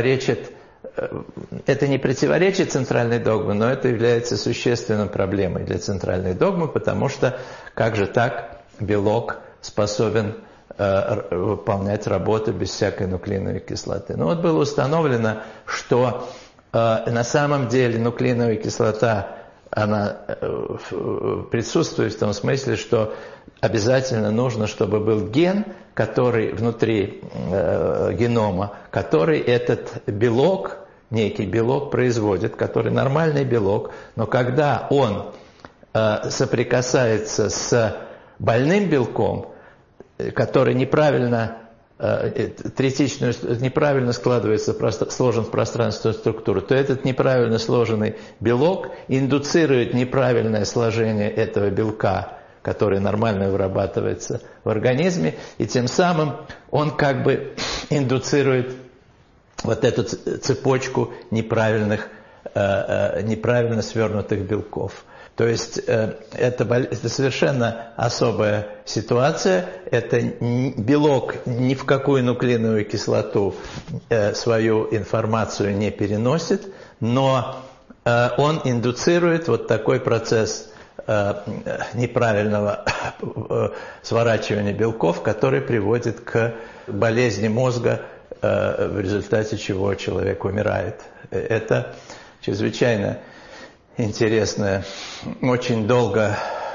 не противоречит центральной догме, но это является существенной проблемой для центральной догмы, потому что как же так белок способен выполнять работу без всякой нуклеиновой кислоты. Но вот было установлено, что на самом деле нуклеиновая кислота, она присутствует в том смысле, что обязательно нужно, чтобы был ген, который внутри генома, который этот белок, некий белок производит, который нормальный белок, но когда он соприкасается с больным белком, который неправильно неправильно сложен в пространственную структуру, то этот неправильно сложенный белок индуцирует неправильное сложение этого белка, который нормально вырабатывается в организме, и тем самым он как бы индуцирует вот эту цепочку неправильно свернутых белков. То есть это совершенно особая ситуация. Это белок ни в какую нуклеиновую кислоту свою информацию не переносит, но он индуцирует вот такой процесс неправильного сворачивания белков, который приводит к болезни мозга, в результате чего человек умирает. Это чрезвычайно интересное, очень долго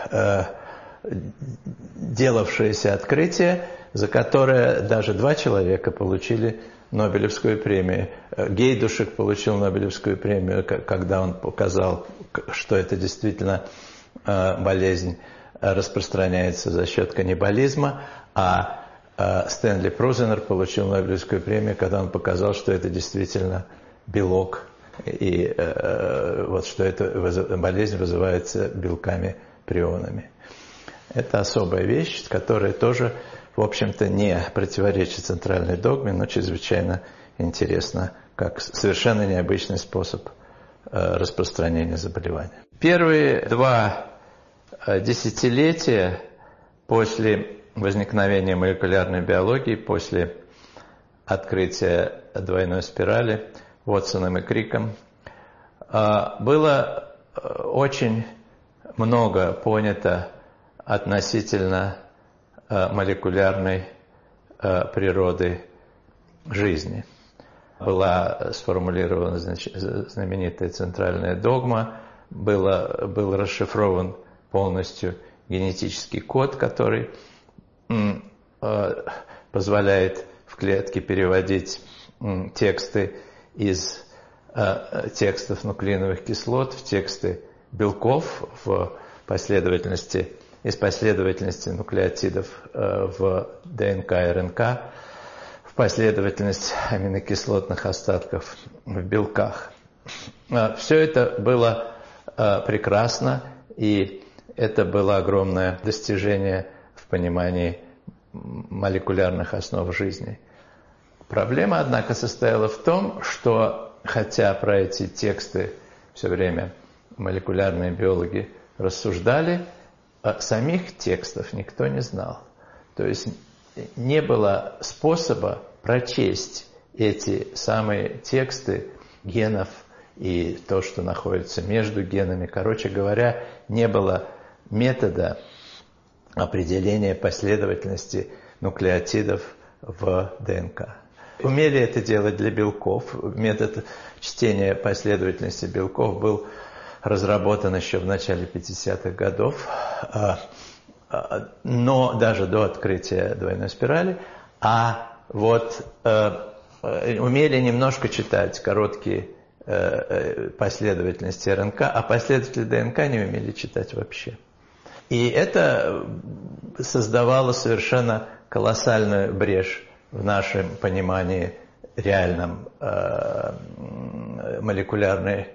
делавшееся открытие, за которое даже 2 человека получили Нобелевскую премию. Гейдушек получил Нобелевскую премию, когда он показал, что это действительно болезнь распространяется за счет каннибализма, а Стэнли Прузенер получил Нобелевскую премию, когда он показал, что это действительно белок, и вот что эта болезнь вызывается белками-прионами. Это особая вещь, которая тоже, в общем-то, не противоречит центральной догме, но чрезвычайно интересна, как совершенно необычный способ распространения заболевания. Первые 2 десятилетия после возникновения молекулярной биологии, после открытия двойной спирали Вотсоном и Криком, было очень много понято относительно молекулярной природы жизни. Была сформулирована знаменитая центральная догма, был расшифрован полностью генетический код, который позволяет в клетке переводить тексты из текстов нуклеиновых кислот в тексты белков в последовательности, из последовательности нуклеотидов в ДНК и РНК в последовательность аминокислотных остатков в белках. Все это было прекрасно, и это было огромное достижение в понимании молекулярных основ жизни. Проблема, однако, состояла в том, что, хотя про эти тексты все время молекулярные биологи рассуждали, самих текстов никто не знал. То есть не было способа прочесть эти самые тексты генов и то, что находится между генами. Короче говоря, не было метода определения последовательности нуклеотидов в ДНК. Умели это делать для белков. Метод чтения последовательности белков был разработан еще в начале 50-х годов, но даже до открытия двойной спирали. А вот умели немножко читать короткие последовательности РНК, а последователи ДНК не умели читать вообще. И это создавало совершенно колоссальную брешь в нашем понимании реальном молекулярных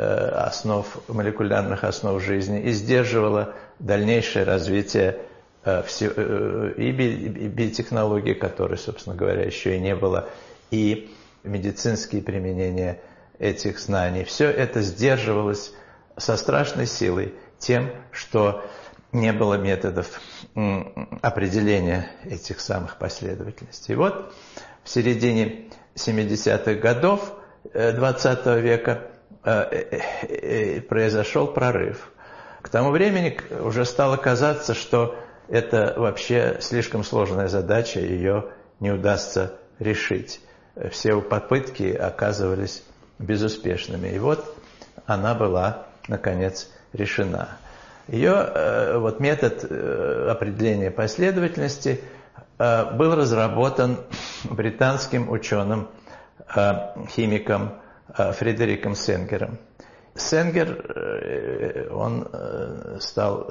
основ жизни и сдерживало дальнейшее развитие и биотехнологий, которой, собственно говоря, еще и не было, и медицинские применения этих знаний. Все это сдерживалось со страшной силой тем, что не было методов определения этих самых последовательностей. И вот в середине 70-х годов XX века произошел прорыв. К тому времени уже стало казаться, что это вообще слишком сложная задача, ее не удастся решить. Все попытки оказывались безуспешными. И вот она была, наконец, решена. Ее вот метод определения последовательности был разработан британским ученым, химиком Фредериком Сенгером. Сенгер, он стал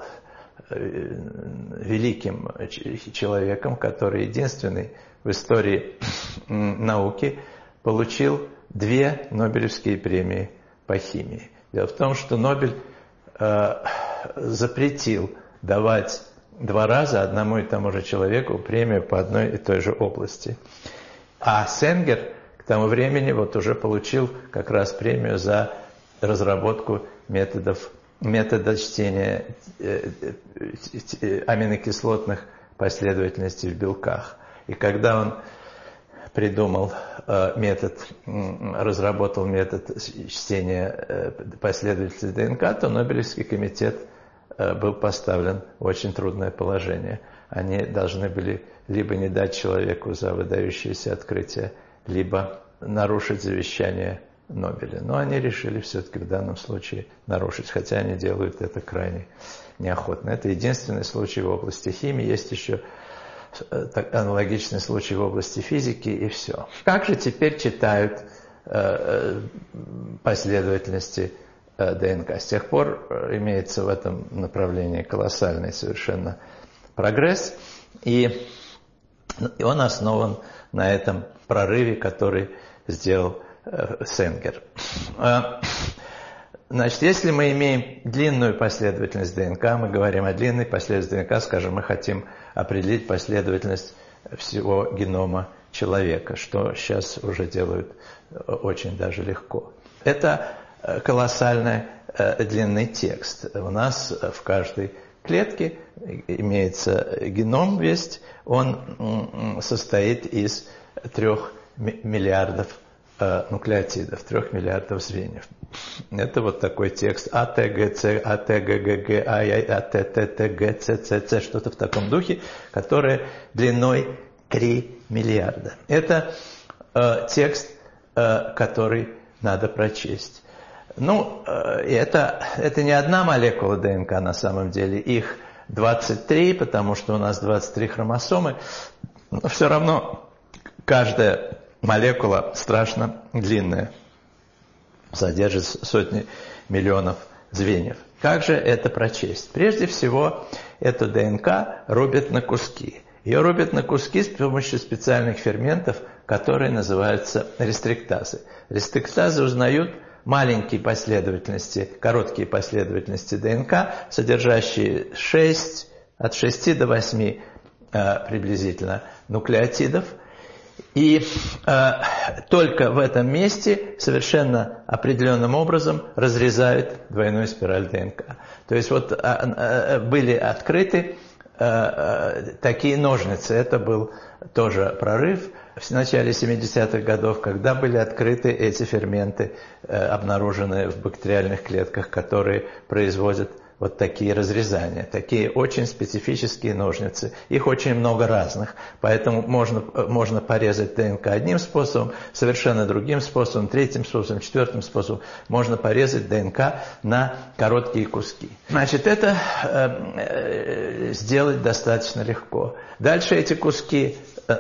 великим человеком, который единственный в истории науки получил 2 Нобелевские премии по химии. Дело в том, что Нобель запретил давать 2 раза одному и тому же человеку премию по одной и той же области. А Сенгер к тому времени вот уже получил как раз премию за разработку метода чтения аминокислотных последовательностей в белках. И когда он разработал метод чтения последовательности ДНК, то Нобелевский комитет был поставлен в очень трудное положение. Они должны были либо не дать человеку за выдающееся открытие, либо нарушить завещание Нобеля. Но они решили все-таки в данном случае нарушить, хотя они делают это крайне неохотно. Это единственный случай в области химии, есть еще аналогичный случай в области физики, и все. Как же теперь читают последовательности ДНК? С тех пор имеется в этом направлении колоссальный совершенно прогресс, и он основан на этом прорыве, который сделал Сенгер. Значит, если мы имеем длинную последовательность ДНК, мы говорим о длинной последовательности ДНК, скажем, мы хотим определить последовательность всего генома человека, что сейчас уже делают очень даже легко. Это колоссальный длинный текст. У нас в каждой клетке имеется геном весь, он состоит из 3 миллиардов нуклеотидов, 3 миллиардов звеньев. Это вот такой текст АТГЦ, АТГГГ, АТТТГЦЦЦ, что-то в таком духе, которое длиной 3 миллиарда. Это текст, который надо прочесть. Ну, это не одна молекула ДНК на самом деле, их 23, потому что у нас 23 хромосомы, но все равно каждая молекула страшно длинная, содержит сотни миллионов звеньев. Как же это прочесть? Прежде всего, эту ДНК рубят на куски. Ее рубят на куски с помощью специальных ферментов, которые называются рестриктазы. Рестриктазы узнают маленькие последовательности, короткие последовательности ДНК, содержащие от 6 до 8 приблизительно нуклеотидов. И только в этом месте совершенно определенным образом разрезают двойную спираль ДНК. То есть вот были открыты такие ножницы. Это был тоже прорыв в начале 70-х годов, когда были открыты эти ферменты, обнаруженные в бактериальных клетках, которые производят вот такие разрезания, такие очень специфические ножницы. Их очень много разных, поэтому можно порезать ДНК одним способом, совершенно другим способом, третьим способом, четвертым способом. Можно порезать ДНК на короткие куски. Значит, это сделать достаточно легко. Дальше эти куски,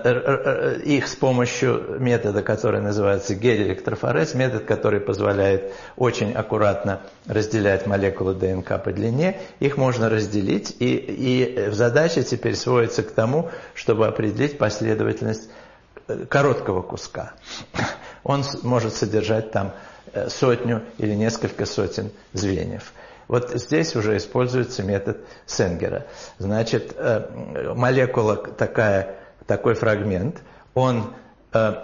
их с помощью метода, который называется гель-электрофорез, метод, который позволяет очень аккуратно разделять молекулы ДНК по длине, их можно разделить, и задача теперь сводится к тому, чтобы определить последовательность короткого куска. Он может содержать там сотню или несколько сотен звеньев. Вот здесь уже используется метод Сенгера. Значит, молекула такой фрагмент, к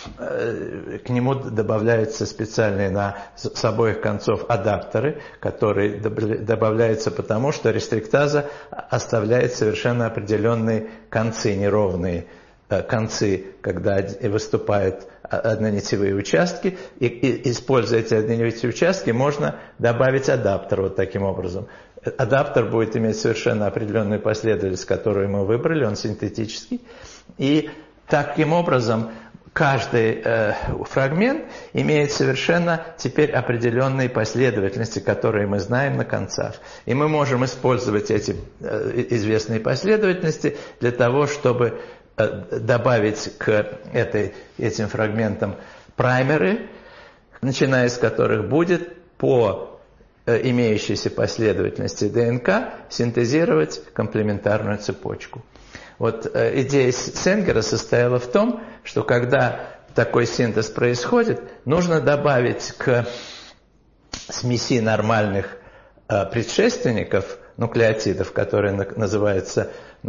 нему добавляются специальные с обоих концов адаптеры, которые добавляются потому, что рестриктаза оставляет совершенно определенные концы, неровные концы, когда выступают однонитевые участки, и используя эти однонитевые участки, можно добавить адаптер вот таким образом. Адаптер будет иметь совершенно определенную последовательность, которую мы выбрали, он синтетический, и таким образом каждый фрагмент имеет совершенно теперь определенные последовательности, которые мы знаем на концах. И мы можем использовать эти известные последовательности для того, чтобы добавить к этим фрагментам праймеры, начиная с которых будет по имеющейся последовательности ДНК синтезировать комплементарную цепочку. Вот идея Сенгера состояла в том, что когда такой синтез происходит, нужно добавить к смеси нормальных предшественников нуклеотидов, которые называются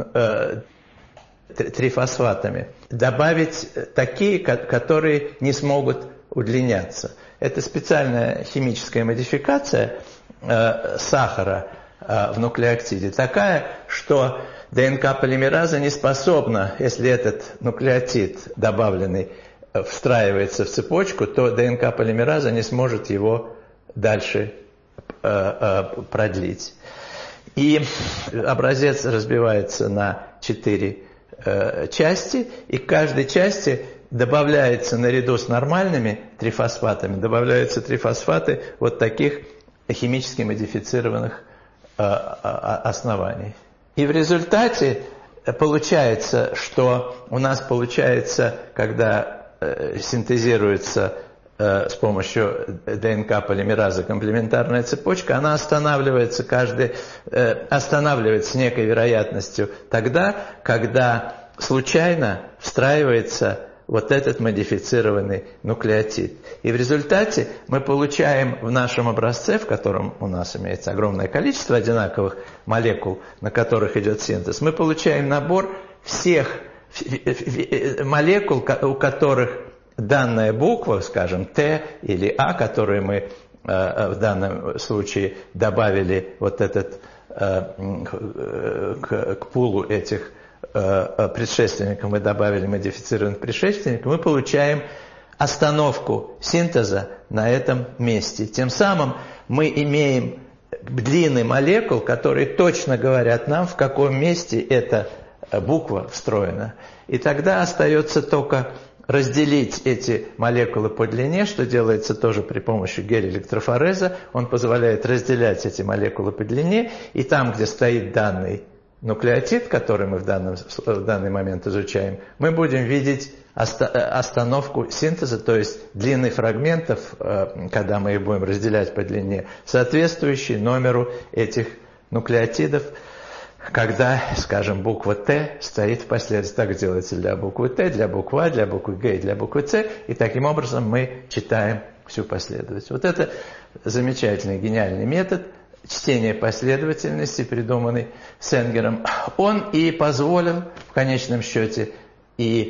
трифосфатами, добавить такие, которые не смогут удлиняться. Это специальная химическая модификация сахара в нуклеотиде, такая, что ДНК-полимераза не способна, если этот нуклеотид добавленный встраивается в цепочку, то ДНК-полимераза не сможет его дальше продлить. И образец разбивается на 4 части, и к каждой части добавляется наряду с нормальными трифосфатами, добавляются трифосфаты вот таких химически модифицированных оснований. И в результате получается, что у нас получается, когда синтезируется с помощью ДНК-полимераза комплементарная цепочка, она останавливается с некой вероятностью тогда, когда случайно встраивается вот этот модифицированный нуклеотид. И в результате мы получаем в нашем образце, в котором у нас имеется огромное количество одинаковых молекул, на которых идет синтез, мы получаем набор всех молекул, у которых данная буква, скажем, Т или А, которую мы в данном случае добавили вот этот к пулу этих предшественников, мы добавили модифицированных предшественников, мы получаем остановку синтеза на этом месте. Тем самым мы имеем длины молекул, которые точно говорят нам, в каком месте эта буква встроена. И тогда остается только разделить эти молекулы по длине, что делается тоже при помощи гель-электрофореза. Он позволяет разделять эти молекулы по длине, и там, где стоит данный нуклеотид, который мы в данный момент изучаем, мы будем видеть остановку синтеза, то есть длины фрагментов, когда мы их будем разделять по длине, соответствующей номеру этих нуклеотидов, когда, скажем, буква Т стоит в последовательности. Так делается для буквы Т, для буквы А, для буквы Г и для буквы С, и таким образом мы читаем всю последовательность. Вот это замечательный, гениальный метод чтения последовательности, придуманный Сенгером. Он и позволил, в конечном счете, и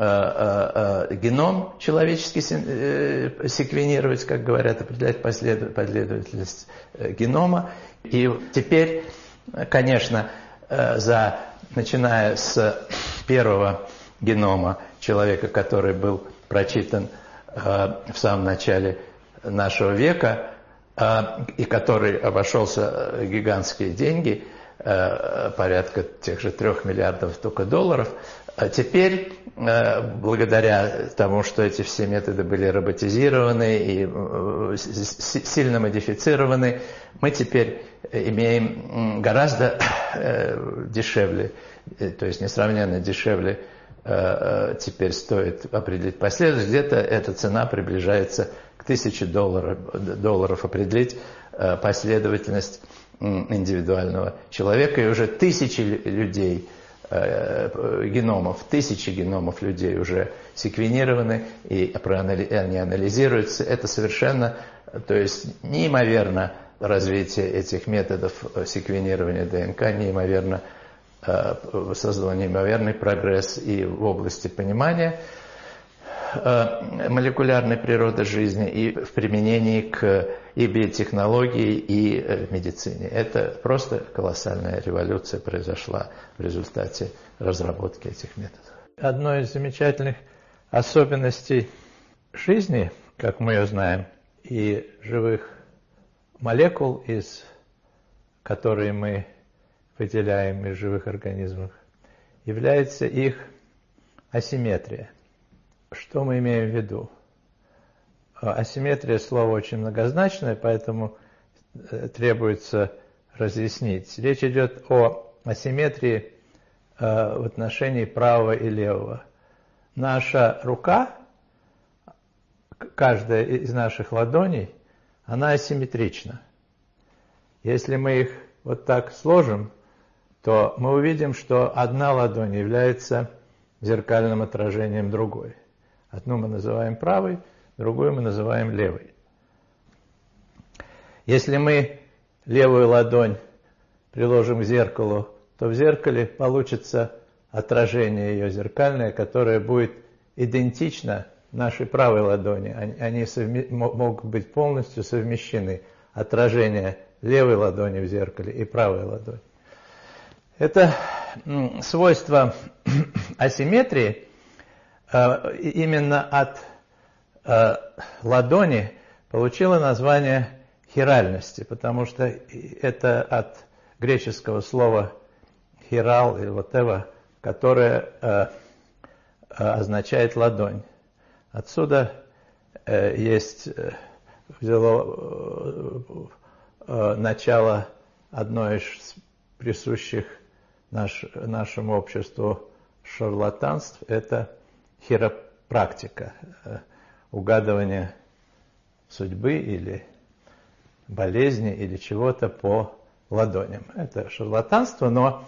геном человеческий секвенировать, как говорят, определять последовательность генома. И теперь, конечно, начиная с первого генома человека, который был прочитан в самом начале нашего века, и который обошелся гигантские деньги, порядка тех же 3 миллиардов только долларов. А теперь, благодаря тому, что эти все методы были роботизированы и сильно модифицированы, мы теперь имеем гораздо дешевле, то есть несравненно дешевле теперь стоит определить последовательность. Где-то эта цена приближается к $1000 определить последовательность индивидуального человека. И уже тысячи людей, тысячи геномов людей уже секвенированы, и они анализируются. Это совершенно, то есть неимоверно развитие этих методов секвенирования ДНК, неимоверно создало неимоверный прогресс и в области понимания молекулярной природы жизни, и в применении к и биотехнологии, и в медицине. Это просто колоссальная революция произошла в результате разработки этих методов. Одной из замечательных особенностей жизни, как мы ее знаем, и живых молекул, которые мы выделяем из живых организмов, является их асимметрия. Что мы имеем в виду? Асимметрия – слово очень многозначное, поэтому требуется разъяснить. Речь идет о асимметрии в отношении правого и левого. Наша рука, каждая из наших ладоней, она асимметрична. Если мы их вот так сложим, то мы увидим, что одна ладонь является зеркальным отражением другой. Одну мы называем правой, другую мы называем левой. Если мы левую ладонь приложим к зеркалу, то в зеркале получится отражение ее зеркальное, которое будет идентично нашей правой ладони. Они могут быть полностью совмещены. Отражение левой ладони в зеркале и правой ладони. Это свойство асимметрии именно от ладони получило название хиральности, потому что это от греческого слова хирал или whatever, которое означает ладонь. Отсюда взяло начало одно из присущих нашему обществу шарлатанств, это хиропрактика, угадывание судьбы или болезни или чего-то по ладоням. Это шарлатанство, но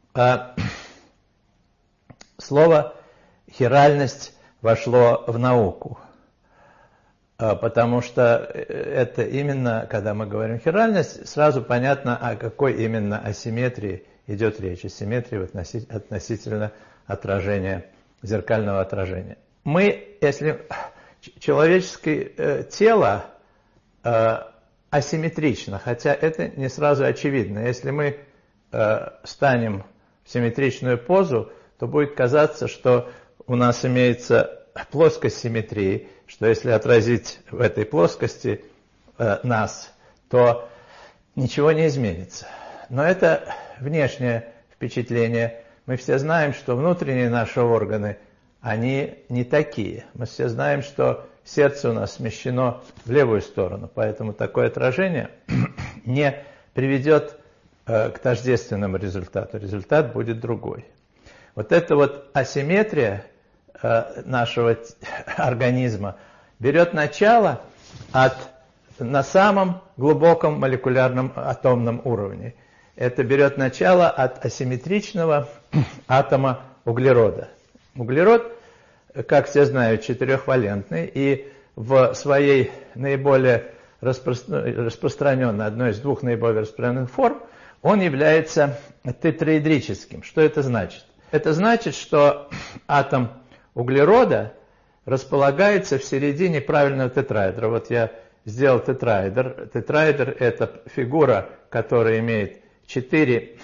слово хиральность вошло в науку, потому что это именно, когда мы говорим хиральность, сразу понятно, о какой именно асимметрии идет речь. Асимметрии относительно отражения, зеркального отражения. Если человеческое тело асимметрично, хотя это не сразу очевидно. Если мы станем в симметричную позу, то будет казаться, что у нас имеется плоскость симметрии, что если отразить в этой плоскости нас, то ничего не изменится. Но это внешнее впечатление. Мы все знаем, что внутренние наши органы, они не такие. Мы все знаем, что сердце у нас смещено в левую сторону, поэтому такое отражение не приведет к тождественному результату. Результат будет другой. Вот эта вот асимметрия нашего организма берет начало на самом глубоком молекулярном атомном уровне. Это берет начало от асимметричного атома углерода. Углерод, как все знают, четырехвалентный, и в своей наиболее распространенной, одной из двух наиболее распространенных форм, он является тетраэдрическим. Что это значит? Это значит, что атом углерода располагается в середине правильного тетраэдра. Вот я сделал тетраэдр. Тетраэдр – это фигура, которая имеет 4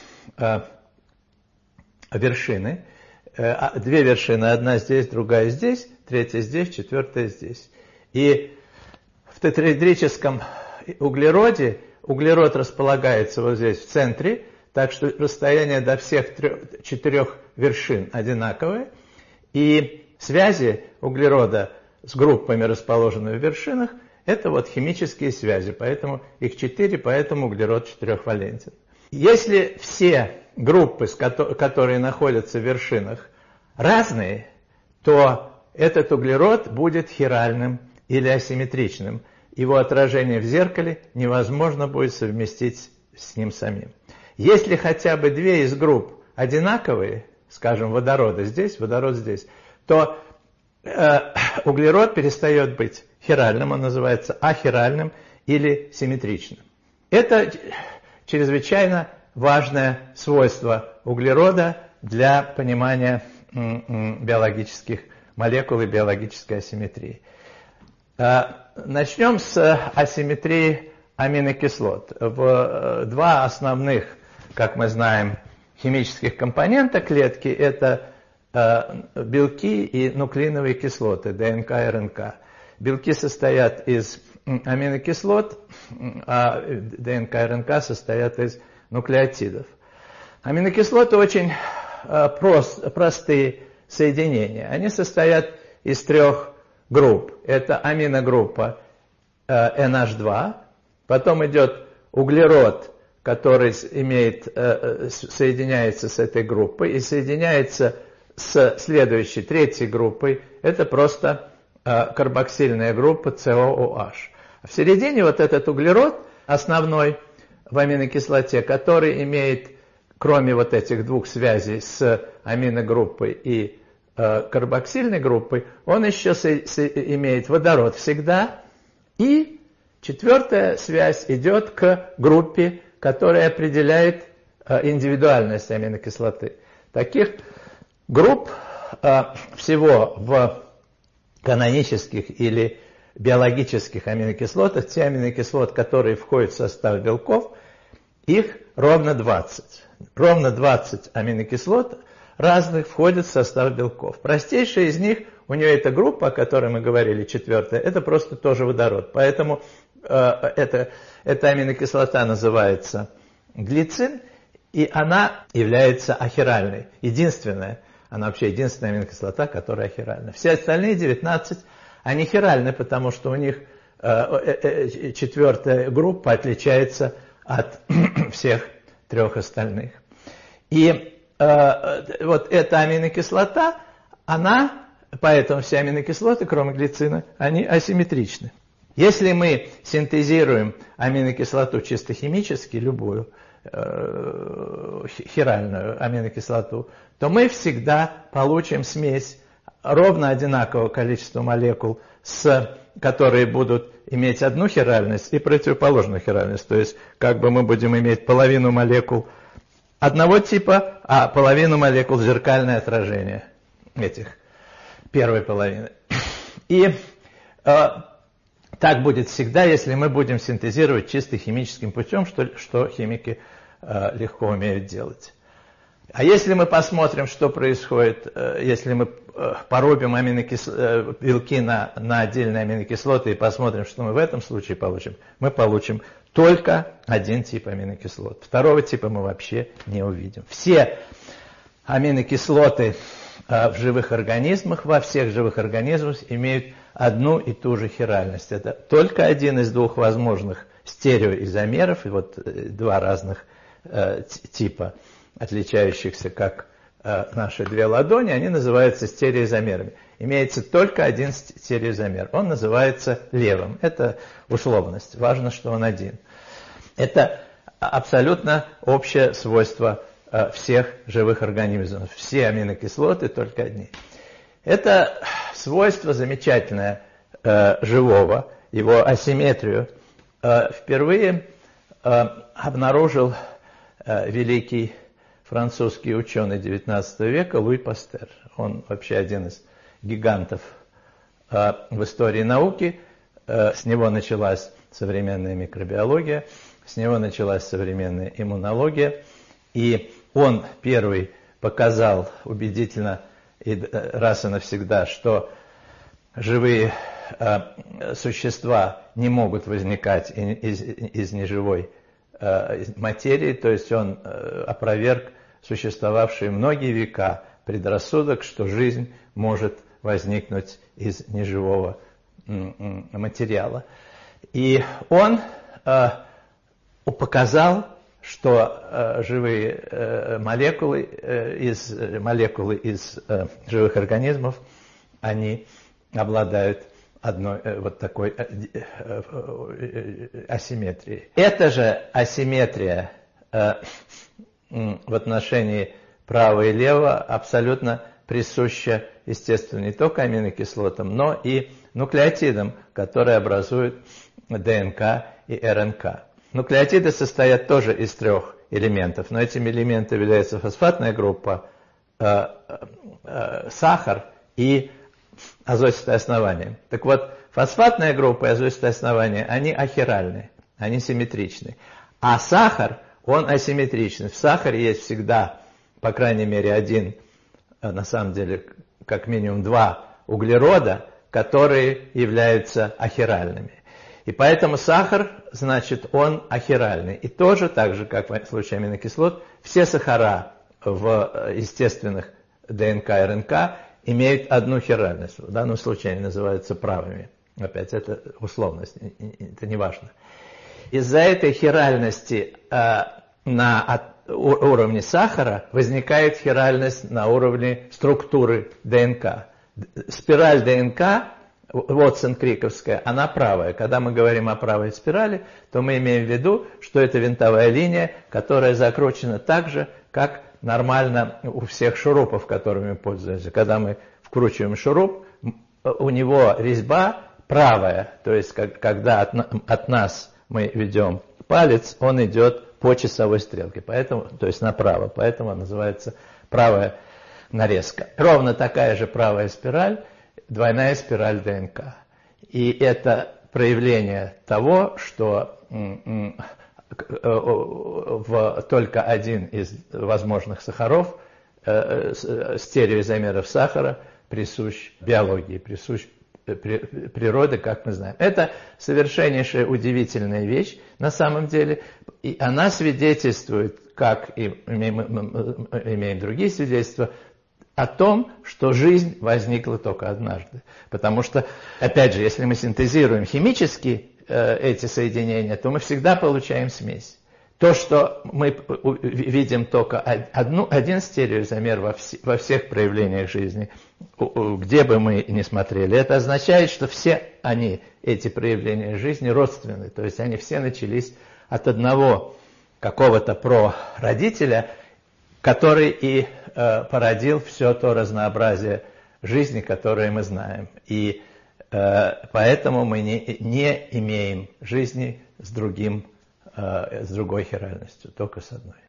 вершины. 2 вершины, одна здесь, другая здесь, третья здесь, четвертая здесь. И в тетраэдрическом углероде углерод располагается вот здесь в центре, так что расстояние до всех 4 вершин одинаковое. И связи углерода с группами, расположенными в вершинах, это вот химические связи, поэтому их 4, поэтому углерод 4-валентен. Если все группы, которые находятся в вершинах, разные, то этот углерод будет хиральным или асимметричным. Его отражение в зеркале невозможно будет совместить с ним самим. Если хотя бы 2 из групп одинаковые, скажем, водород здесь, то углерод перестает быть хиральным, он называется ахиральным или симметричным. Это чрезвычайно важное свойство углерода для понимания биологических молекул и биологической асимметрии. Начнем с асимметрии аминокислот. В 2 основных, как мы знаем, химических компонента клетки – это белки и нуклеиновые кислоты, ДНК и РНК. Белки состоят из аминокислот, а ДНК и РНК состоят из нуклеотидов. Аминокислоты очень простые соединения. Они состоят из 3 групп. Это аминогруппа NH2, потом идет углерод, который соединяется с этой группой и соединяется с следующей, 3-й группой. Это просто карбоксильная группа COOH. В середине вот этот углерод основной в аминокислоте, который имеет, кроме вот этих 2 связей с аминогруппой и карбоксильной группой, он еще имеет водород всегда. И 4-я связь идет к группе, которая определяет индивидуальность аминокислоты. Таких групп всего в канонических или биологических аминокислотах, те аминокислоты, которые входят в состав белков, их ровно 20. Ровно 20 аминокислот разных входят в состав белков. Простейшая из них, у нее эта группа, о которой мы говорили, 4-я, это просто тоже водород. Поэтому эта аминокислота называется глицин, и она является ахиральной. Она вообще единственная аминокислота, которая ахиральна. Все остальные 19, они хиральны, потому что у них 4-я группа отличается от всех 3 остальных. И вот эта аминокислота, поэтому все аминокислоты, кроме глицина, они асимметричны. Если мы синтезируем аминокислоту чисто химически, любую хиральную аминокислоту, то мы всегда получим смесь ровно одинакового количества молекул, которые будут иметь одну хиральность и противоположную хиральность. То есть, как бы мы будем иметь половину молекул одного типа, а половину молекул зеркальное отражение этих первой половины. И так будет всегда, если мы будем синтезировать чисто химическим путем, что химики легко умеют делать. А если мы посмотрим, что происходит, если мы порубим белки на отдельные аминокислоты и посмотрим, что мы в этом случае получим, мы получим только один тип аминокислот. 2-го типа мы вообще не увидим. Все аминокислоты в живых организмах, во всех живых организмах имеют одну и ту же хиральность. Это только один из 2 возможных стереоизомеров, и вот 2 разных типа, отличающихся как наши 2 ладони, они называются стереоизомерами. Имеется только один стереоизомер. Он называется левым. Это условность. Важно, что он один. Это абсолютно общее свойство всех живых организмов. Все аминокислоты только одни. Это свойство замечательное живого, его асимметрию, впервые обнаружил великий французский ученый XIX века Луи Пастер. Он вообще один из гигантов в истории науки. С него началась современная микробиология, с него началась современная иммунология, и он первый показал убедительно и раз и навсегда, что живые существа не могут возникать из неживой материи, то есть он опроверг существовавший многие века предрассудок, что жизнь может возникнуть из неживого материала. И он показал, что живые молекулы из живых организмов, они обладают одной вот такой асимметрией. Эта же асимметрия в отношении права и лева абсолютно присуща, естественно, не только аминокислотам, но и нуклеотидам, которые образуют ДНК и РНК. Нуклеотиды состоят тоже из трех элементов, но этими элементами являются фосфатная группа, сахар и азотистое основание. Так вот, фосфатная группа и азотистое основание, они ахиральны, они симметричны. А сахар, он асимметричный. В сахаре есть всегда, по крайней мере, один, на самом деле, как минимум два углерода, которые являются ахиральными. И поэтому сахар, значит, он ахиральный. И тоже, так же, как в случае аминокислот, все сахара в естественных ДНК и РНК имеют одну хиральность. В данном случае они называются правыми. Опять, это условность, это не важно. Из-за этой хиральности на уровне сахара возникает хиральность на уровне структуры ДНК. Спираль ДНК, Вотсон-Криковская, она правая. Когда мы говорим о правой спирали, то мы имеем в виду, что это винтовая линия, которая закручена так же, как нормально у всех шурупов, которыми пользуемся. Когда мы вкручиваем шуруп, у него резьба правая, то есть когда от нас мы ведем палец, он идет по часовой стрелке, поэтому, то есть направо, поэтому называется правая нарезка. Ровно такая же правая спираль, двойная спираль ДНК. И это проявление того, что только один из возможных сахаров, стереоизомеров сахара, присущ биологии, присущ природе, как мы знаем. Это совершеннейшая удивительная вещь на самом деле, и она свидетельствует, как и имеем другие свидетельства, о том, что жизнь возникла только однажды. Потому что, опять же, если мы синтезируем химически эти соединения, то мы всегда получаем смесь. То, что мы видим только один стереоизомер во всех проявлениях жизни, где бы мы ни смотрели, это означает, что все они, эти проявления жизни, родственны. То есть они все начались от одного какого-то прародителя, который и породил все то разнообразие жизни, которое мы знаем. И поэтому мы не имеем жизни с другой хиральностью, только с одной.